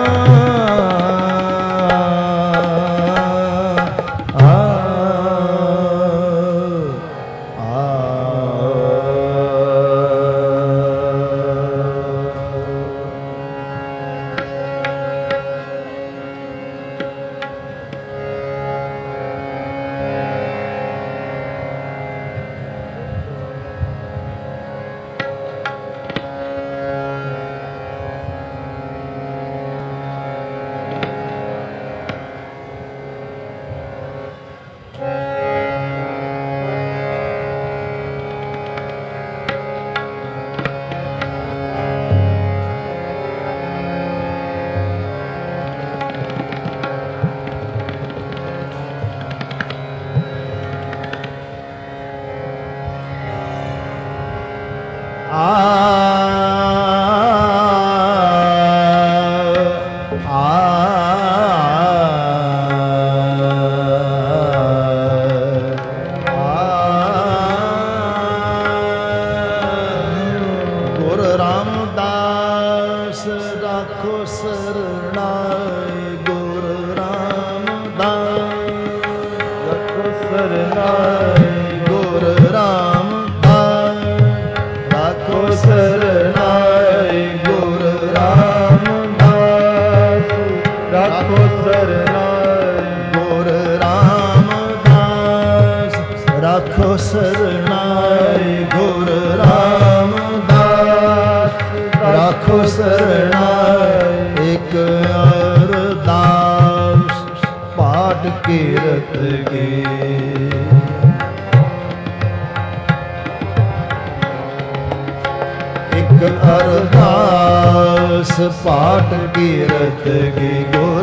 ਪਾਠ ਕੀਰਤ ਕੀ ਗੁਰ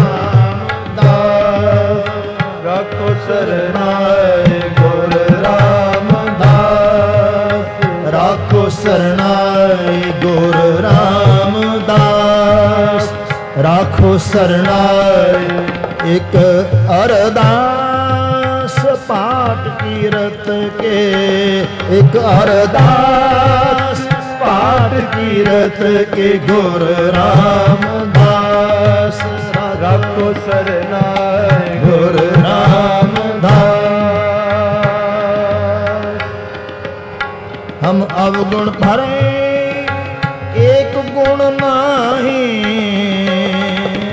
ਰਾਮਦਾਸ ਰੱਖੋ ਸਰਨਾਏ ਗੁਰ ਰਾਮਦਾਸ ਰੱਖੋ ਸਰਨਾਏ ਗੁਰ ਰਾਮਦਾਸ ਰੱਖੋ ਸਰਨਾਏ ਇੱਕ ਅਰਦਾਸ ਪਾਠ ਕੀਰਤ ਕੇ ਇੱਕ ਅਰਦਾਸ पाठ कीरत के गुर रामदास रखो सरनाए गुर रामदास हम अवगुण भरे एक गुण नहीं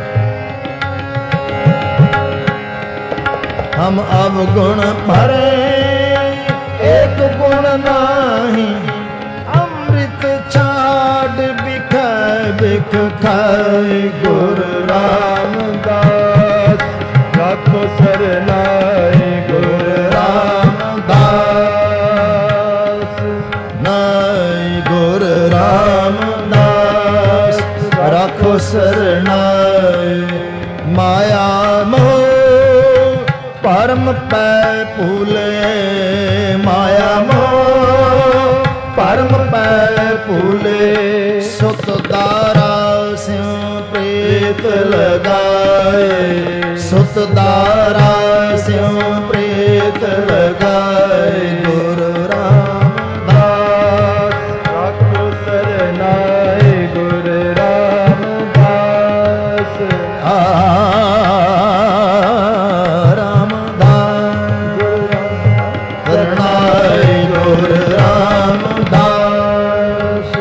हम अवगुण भरे एक गुण नहीं छाड़ बिखाए बिख खाए गुर रामदास रखो सरनाए गुर रामदास नाय गुर ਸਰਨਾਏ। ਮਾਇਆ ਮੋਹ ਭਰਮ ਪੈ ਭੂਲੇ, ਮਾਇਆ ਮੋਹ ਭਰਮ ਪੈ ਭੂਲੇ। ਸੁਤ ਦਾਰਾ ਸਿਉ ਪ੍ਰੀਤ ਲਗਾਏ, ਸੁਤ ਦਾਰਾ ਸਿਉ ਪ੍ਰੀਤ ਲਗਾਏ। ਗੁਰੂ ਰਾਮਦਾਸ ਰਾਖੋ ਸਰਨਾਏ, ਗੁਰੂ ਰਾਮਦਾਸ ਸਰਨਾਏ। ਗੁਰੂ ਰਾਮਦਾਸ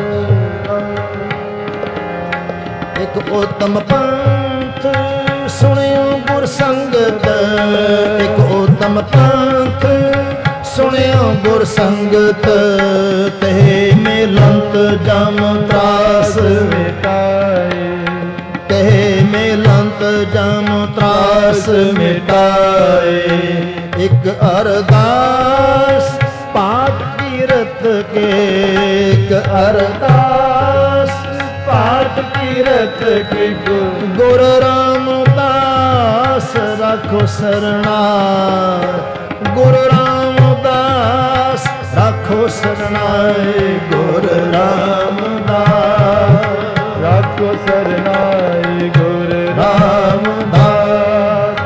ਇੱਕ ਉਤਮ ਪੰਥ ਸੁਣਿਓ ਗੁਰ ਸੰਗਤ, ਇੱਕ ਉਤਮ ਪੰਥ ਸੁਣਿਓ ਗੁਰ ਸੰਗਤ। ਤੇ ਮਿਲੰਤ ਜਮ ਤਰਾਸ ਮਿਟਾਏ, ਤੇ ਮਿਲੰਤ ਜਮ ਤਰਾਸ ਮਿਟਾਏ। ਇੱਕ ਅਰਦਾਸ ਪਾਠ ਕੀਰਤ ਕੇ, ਇੱਕ ਅਰਦਾਸ ਪਾਠ ਕੀਰਤ ਕੇ। ਗੁਰ ਰਾਮਦਾਸ ਰਾਖੋ ਸਰਨਾਏ, ਗੁਰ ਰਾਮਦਾਸ ਰਾਖੋ ਸਰਨਾਏ। ਗੁਰ ਰਾਮਦਾਸ ਰਾਖੋ ਸਰਨਾਏ, ਗੁਰੂ ਰਾਮਦਾਸ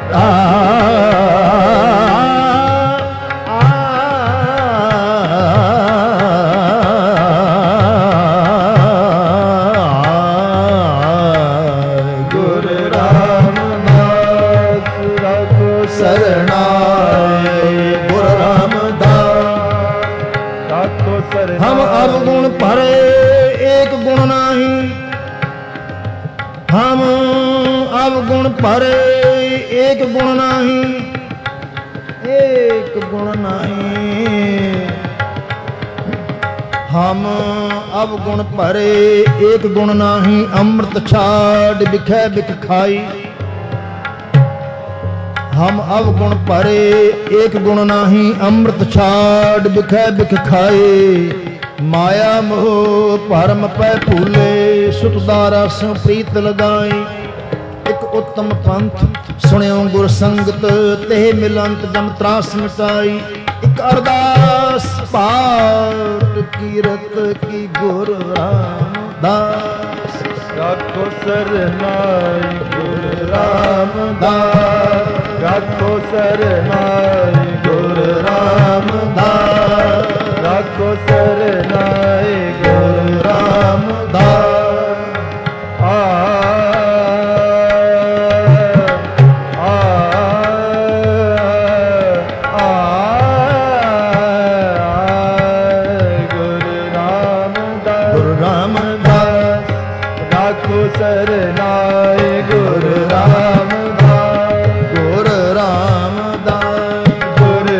ਗੁਰੂ ਰਾਮਦਾਸ ਰਾਖੋ ਸਰਨਾਏ। ਗੁਰੂ ਰਾਮਦਾਸ ਰਾਖੋ ਸਰਨਾਏ। ਹਮ ਅਵਗੁਣ ਭਰੇ ਏਕ ਗੁਣ ਨਾਹੀ, ਹਮ ਅਵਗੁਣ ਭਰੇ ਏਕ ਗੁਣ ਨਾਹੀ, ਏਕ ਗੁਣ ਨਾਹੀ। ਹਮ ਅਵਗੁਣ ਭਰੇ ਏਕ ਗੁਣ ਨਾਹੀ। ਅੰਮ੍ਰਿਤ ਛਾੜ ਬਿਖੈ ਬਿਖ ਖਾਈ, ਹਮ ਅਵਗੁਣ ਭਰੇ ਏਕ ਗੁਣ ਨਾਹੀ। ਅੰਮ੍ਰਿਤ ਛਾੜ ਬਿਖੈ ਬਿਖ ਖਾਏ। ਮਾਇਆ ਮੋਹ ਭਰਮ ਪੈ ਭੂਲੇ, ਸੁਤ ਦਾਰਾ ਸਿਉ ਪ੍ਰੀਤ ਲਗਾਈ। ਇੱਕ ਉਤਮ ਪੰਥ ਸੁਣਿਓ ਗੁਰ ਸੰਗਤ, ਤੇ ਮਿਲੰਤ ਜਮ ਤਰਾਸ ਮਿਟਾਈ। ਇੱਕ ਅਰਦਾਸ ਪਾਠ ਕੀਰਤ ਕੀ। ਗੁਰ ਰਾਮਦਾਸ ਰਾਖੋ ਸਰਨਾਏ, ਗੁਰੂ ਰਾਮਦਾਸ ਰਾਖੋ ਸਰਨਾਏ, ਗੁਰ ਰਾਮਦਾਸ ਰਾਖੋ ਸਰਨਾਏ, ਗੁਰੂ ਰਾਮਦਾਸ ਗੁਰੂ ਰਾਮਦਾਸ। ਗੁਰੂ ਰਾਮਦਾਸ ਰਾਖੋ ਸਰਨਾਏ, ਗੁਰੂ ਰਾਮਦਾਸ ਗੁਰੂ ਰਾਮਦਾਸ ਗੁਰੂ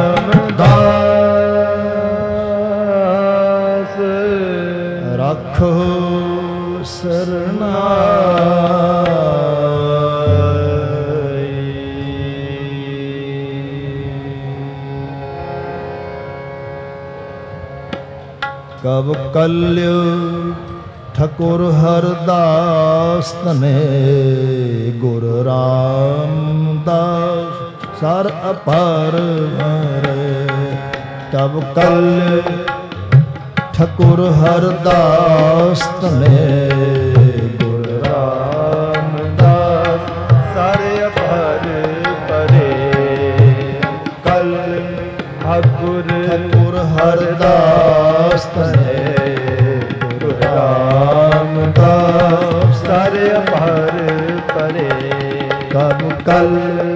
ਰਾਮਦਾਸ। ਰੱਖੋ ਸਰਨਾਈ। ਕਬ ਕਲਿਓ ਠਕੁਰ ਹਰਦਾਸ ਤਨੇ, ਗੁਰ ਰਾਮਦਾਸ ਸਰ ਅਪਾਰ ਹਰੇ। ਤਬ ਕਲ ਠਕੁਰ ਹਰਦਾਸ ਤਨੇ, ਗੁਰ ਰਾਮਦਾਸ ਸਾਰੇ ਅਪਰ ਪਰੇ। ਕਲ ਠਕੁਰ ਹਰਦਾਸ ਤਨੇ, ਗੁਰੂ ਰਾਮਦਾਸ ਸਾਰੇ ਅਪਰ ਪਰੇ। ਕਬ ਕਲ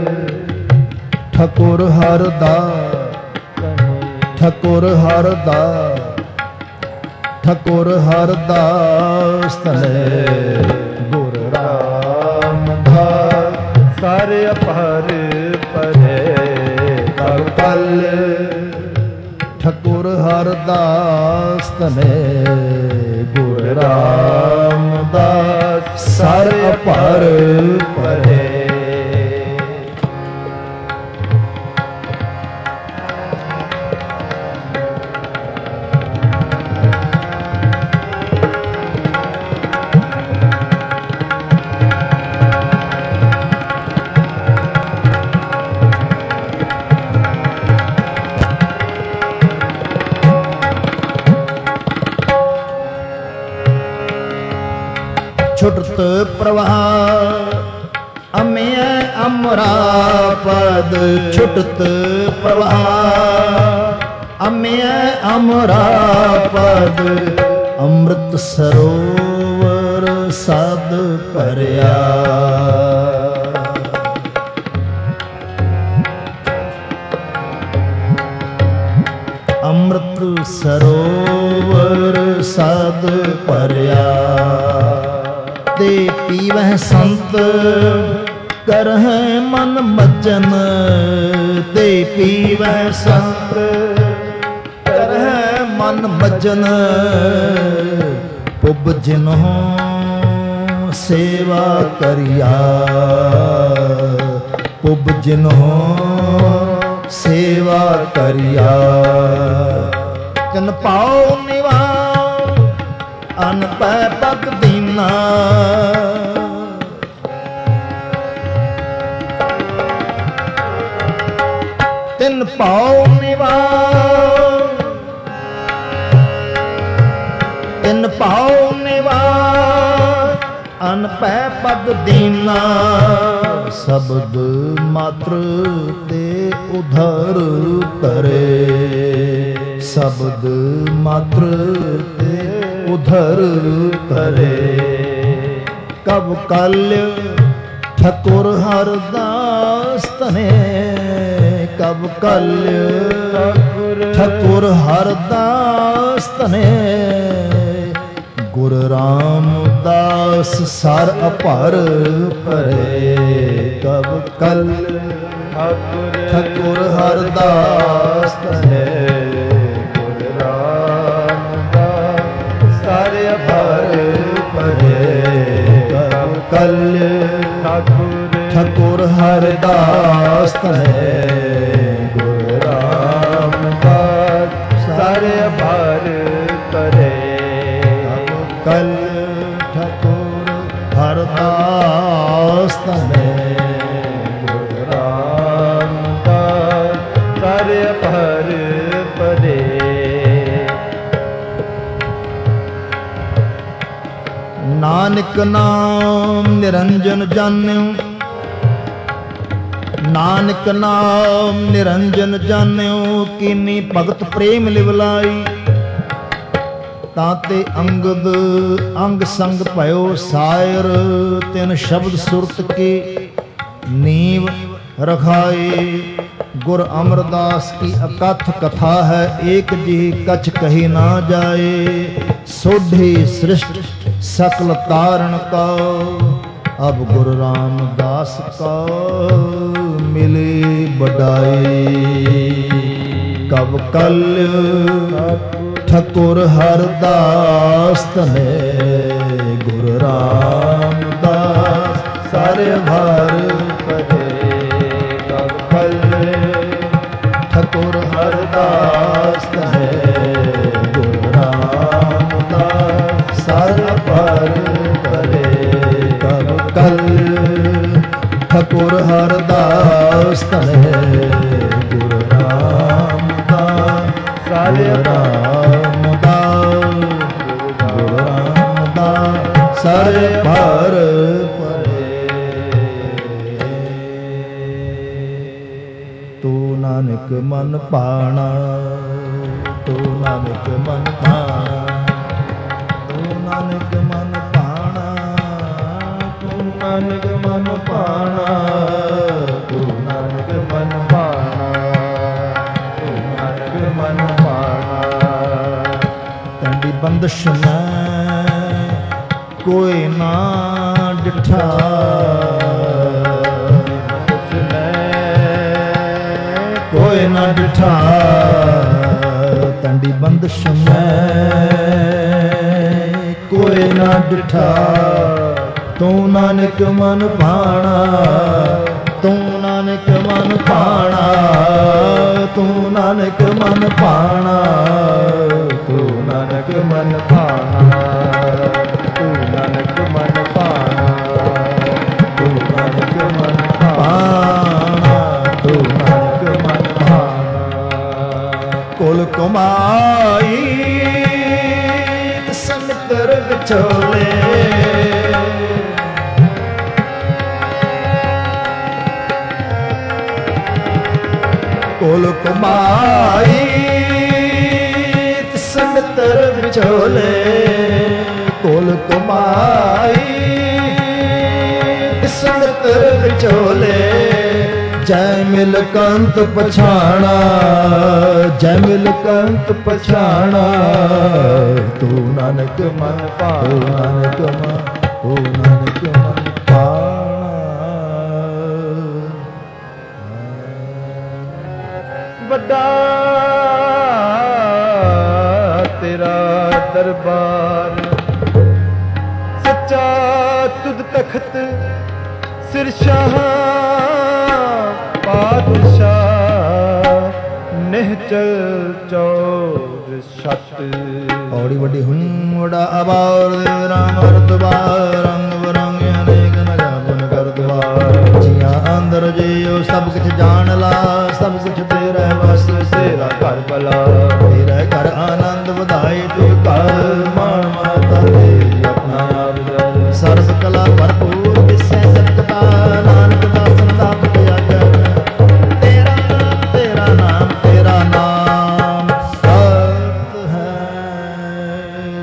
ਠਕੁਰ ਹਰਦਾਸ, ਠਕੁਰ ਹਰਦਾਸ, ਠਕੁਰ ਹਰਦਾਸ ਤਨੇ, ਗੁਰ ਰਾਮਦਾਸ ਸਾਰੇ ਅਪਰ ਪਰੇ। ਕਬ ਕਲ ਠਕੁਰ ਹਰਦਾਸ ਤਨੇ, ਗੁਰ ਰਾਮਦਾਸ ਸਰ ਅਪਰ ਪਰੇ। ਛੁਟਤ ਪ੍ਰਵਾਹ ਅਮਿਆ ਅਮਰਾ ਪਦ ਛੁਟਤ ਪ੍ਰਵਾਹ ਅਮਿਆ ਅਮਰਾ ਪਦ ਅੰਮ੍ਰਿਤ ਸਰੋਵਰ ਸਦ ਭਰਿਆ ਅੰਮ੍ਰਿਤ ਸਰੋਵਰ ਸਦ ਭਰਿਆ ਤੇ ਪੀਵਹਿ ਸੰਤ ਕਰਹਿ ਮਨ ਮੱਜਨ ਤੇ ਪੀਵਹਿ ਸੰਤ ਕਰਹਿ ਮਨ ਮੱਜਨ ਪੁੱਬ ਜਿਨਹੁ ਸੇਵਾ ਕਰਿਆ ਪੁੱਬ ਜਿਨਹੁ ਸੇਵਾ ਕਰਿਆ ਤਿਨ ਪਾਉ ਨਿਵਾਰ ਅਨ ਪੈ ਪਤ ਦੀਨਾ ਤਿਨ ਪਾਉ ਨਿਵਾਰ ਤਿਨ ਪਾਉ ਨਿਵਾਰ ਅਨ ਪੈ ਪਦ ਦੀਨਾ ਸ਼ਬਦ ਮਾਤਰ ਤੇ ਉਧਰ ਕਰੇ ਸ਼ਬਦ ਮਾਤਰ ਤੇ ਉਧਰ ਕਰੇ ਕਬ ਕਲ ਠਕੁਰ ਹਰਦਾਸ ਤਨੇ ਕਬ ਕਲ ਠਕੁਰ ਹਰਦਾਸ ਤਨੇ ਗੁਰ ਰਾਮਦਾਸ ਸਰ ਅਪਰ ਭਰੇ ਕਬ ਕਲ ਠਕੁਰ ਹਰਦਾਸ ਤਨੇ ਗੁਰ ਰਾਮਦਾਸ ਸਰ ਅਪਰ ਭਰੇ ਕਬ ਕਲ ਠਕੁਰ ਹਰਦਾਸ ਤਨੇ ਗੁਰ ਰਾਮਦਾਸ ਸਰ ਅਪਰ ਭਰੇ ਕਲ ਠਕੁਰ ਹਰਦਾਸ ਤਨੇ ਗੁਰ ਰਾਮਦਾਸ ਸਰ ਅਪਰ ਭਰੇ ਨਾਨਕ ਨਾਮ ਨਿਰੰਜਨ ਜਾਣਿਓ ਨਾਨਕ ਨਾਮ ਨਿਰੰਜਨ ਜਾਣਿਓ ਕੀਨੀ ਭਗਤ ਪ੍ਰੇਮ ਲਿਵਲਾਈ ਤਾਂ ਤੇ ਅੰਗਦ ਅੰਗ ਸੰਗ ਭਇਓ ਸਾਇਰ ਤਿਨ ਸ਼ਬਦ ਸੁਰਤ ਕੇ ਨੀਵ ਰਖਾਏ ਗੁਰ ਅਮਰਦਾਸ ਕੀ ਅਕਥ ਕਥਾ ਹੈ ਏਕ ਜੀ ਕਛ ਕਹੀ ਨਾ ਜਾਏ ਸੋਢੀ ਸ੍ਰਿਸ਼ਟ ਸਕਲ ਤਾਰਨ ਕਉ ਅਬ ਗੁਰ ਰਾਮਦਾਸ ਕਉ ਮਿਲੇ ਬਡਾਈ ਕਬ ਕਲ ਠਕੁਰ ਹਰਦਾਸ ਤਨੇ ਗੁਰ ਰਾਮਦਾਸ ਸਾਰੇ ਭਰ ਪਰੇ ਕਬ ਕਲ ਠਕੁਰ ਹਰਦਾਸ ਤਨੇ ਗੁਰ ਰਾਮਦਾਸ ਸਾਰੇ ਭਰ ਪਰੇ ਕਬ ਕਲ ਠਕੁਰ ਹਰਦਾਸ ਤਨੇ ਗੁਰ ਰਾਮਦਾਸ ਸਾਰੇ ਸਾਰੇ ਭਰ ਪਰੇ ਤੂੰ ਨਾਨਕ ਮਨ ਪਾਣਾ ਤੂੰ ਨਾਨਕ ਮਨ ਪਾਣਾ ਤੂੰ ਨਾਨਕ ਮਨ ਪਾਣਾ ਤੂੰ ਨਾਨਕ ਮਨ ਪਾਣਾ ਤੂੰ ਨਾਨਕ ਮਨ ਪਾਣਾ ਤੂੰ ਨਾਨਕ ਮਨ ਪਾਣਾ ਤੰਡੀ ਬੰਦਸ਼ ਮੈਂ ਕੋਈ ਨਾ ਡਿਠਾ ਕੋਈ ਨਾ ਡਿਠਾ ਤੰਡੀ ਬੰਦਸ਼ ਮੈਂ ਕੋਈ ਨਾ ਡਿਠਾ ਤੂੰ ਨਾਨਕ ਮਨ ਭਾਣਾ ਤੂੰ ਨਾਨਕ ਮਨ ਭਾਣਾ ਤੂੰ ਨਾਨਕ ਮਨ ਭਾਣਾ ਤੂੰ ਨਾਨਕ ਮਨ ਭਾਣਾ ਤੂੰ ਨਾਨਕ ਮਨ ਭਾਣਾ ਤੂੰ ਨਾਨਕ ਮਨ ਭਾਣਾ ਤੂੰ ਨਾਨਕ ਮਨ ਭਾਣਾ ਕੁਲ ਕਮਾਈ ਸੰਤਰ ਵਿਛੋਲੇ ਕੋਲ ਕਮਾਈ ਸੰਗਤਰ ਵਿਚੋਲੇ ਕੋਲ ਕਮਾਈ ਸੰਗਤਰ ਵਿਚੋਲੇ ਜੈ ਮਿਲ ਕੰਤ ਪਛਾਣਾ ਜੈ ਮਿਲ ਕੰਤ ਪਛਾਣਾ ਤੂੰ ਨਾਨਕ ਮਨ ਭਾਉ ਨਾਨਕ ਮਨ ਤੂੰ ਨਾਨਕ ਮਨ ਭਾਣਾ ਵੱਡਾ ਤੇਰਾ ਦਰਬਾਰ ਸੱਚਾ ਤੁਧ ਤਖਤ ਸਿਰ ਸ਼ਾਹ ਪਾਤਸ਼ਾਹ ਨਿਹਚਲ ਚੌਰ ਛੱਤ ਔੜੀ ਵੱਡੀ ਹੁੰੜਾ ਅਬਾਰ ਦੇ ਰਾਮ ਅਰਦਬਾਰ ਰੰਗ ਬਰੰਗ ਅਨੇਕ ਨਗਾਪਨ ਕਰਦਵਾਰ ਜੀਆਂ ਅੰਦਰ ਜਿਉ ਸਭ ਕੁਛ ਜਾਣ ਲਾ ਸਭ ਕੁਛ ਤੇਰਾ ਵਸ ਤੇਰਾ ਘਰ ਭਲਾ ਤੇਰਾ ਘਰ ਆਨੰਦ ਵਧਾਏ ਤੁਧ ਘਰ ਮਾਣ ਮਾਤਾ ਤੇਰੀ ਆਪਣਾ ਆਪ ਸਰਬ ਕਲਾ ਭਰਪੂਰ ਦਿਸੈ ਸਤਿ ਨਾਨਕ ਦਾਸਨ ਦਾ ਪਟਿਆਗਾ ਤੇਰਾ ਨਾਮ ਸਤ ਹੈ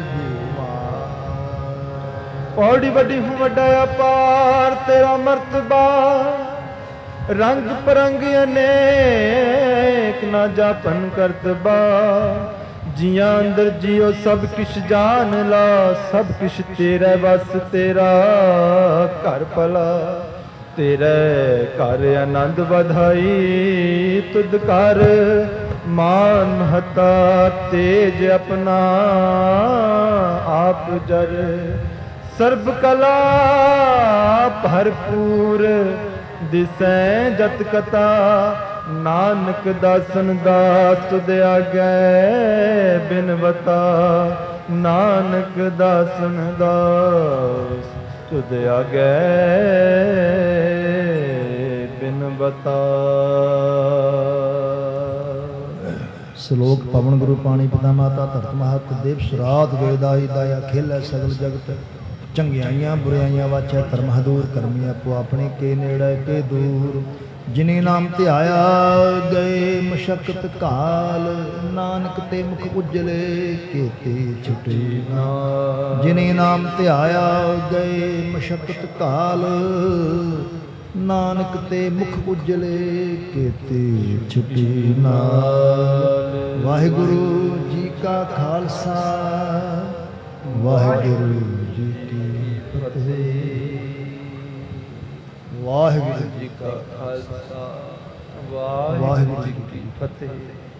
ਪੌੜੀ ਵੱਡੀ ਹੂੰ ਵੱਡਾ ਅਪਾਰ ਤੇਰਾ ਮਰਤਬਾ ਰੰਗ ਪਰੰਗ ਅਨੇਕ ਨਾ ਜਾਪਨ ਕਰਤਬਾ ਜੀਆਂ ਅੰਦਰ ਜੀਓ ਸਭ ਕਿਛ ਜਾਣ ਲਾ ਸਭ ਕਿਛ ਤੇਰਾ ਵਸ ਤੇਰਾ ਘਰ ਭਲਾ ਤੇਰੇ ਘਰ ਆਨੰਦ ਵਧਾਈ ਤੁਧ ਕਰ ਮਾਨ ਮਹਤਾ ਤੇਜ ਆਪਣਾ ਆਪ ਜਰ ਸਰਬ ਕਲਾ ਭਰਪੂਰ ਦਿਸੈ ਜਤ ਕਤਾ ਨਾਨਕ ਦਾਸਨ ਦਾਸ ਤੁਧ ਆਗੈ ਬਿਨਵਤਾ ਨਾਨਕ ਦਾਸਨ ਦਾਸ ਤੁਧ ਆਗੈ ਬਿਨਵਤਾ। ਸ਼ਲੋਕ ਪਵਨ ਗੁਰੂ ਪਾਣੀ ਪਿਤਾ ਮਾਤਾ ਧਰਤ ਮਹਤ ਦੇਵ ਸੁਰਾਤ ਵੇਦਾਈ ਦਾਇਆ ਖੇਲੈ ਸਗਲ ਜਗਤ ਚੰਗਿਆਈਆਂ ਬੁਰਾਈਆਂ ਵਾਚੈ ਧਰਮ ਹਦੂਰ ਕਰਮੀ ਆਪੋ ਆਪਣੇ ਕੇ ਨੇੜੇ ਕੇ ਦੂਰ ਜਿਨੇ ਨਾਮ ਧਿਆਇਆ ਗਏ ਮਸ਼ਕਤ ਕਾਲ ਨਾਨਕ ਤੇ ਮੁਖ ਉਜਲੇ ਕੀਤੇ ਛੁਟੀ ਨਾ ਜਿਨੇ ਨਾਮ ਧਿਆਇਆ ਗਏ ਮਸ਼ਕਤ ਕਾਲ ਨਾਨਕ ਤੇ ਮੁਖ ਉਜਲੇ ਕੀਤੇ ਛੁਟੀ ਨਾਲ। ਵਾਹਿਗੁਰੂ ਜੀ ਕਾ ਖਾਲਸਾ ਵਾਹਿਗੁਰੂ ਜੀ ਕੀ ਫਤਿਹ। ਵਾਹਿਗੁਰੂ ਜੀ ਕਾ ਖਾਲਸਾ ਵਾਹਿਗੁਰੂ ਜੀ ਕੀ ਫਤਿਹ।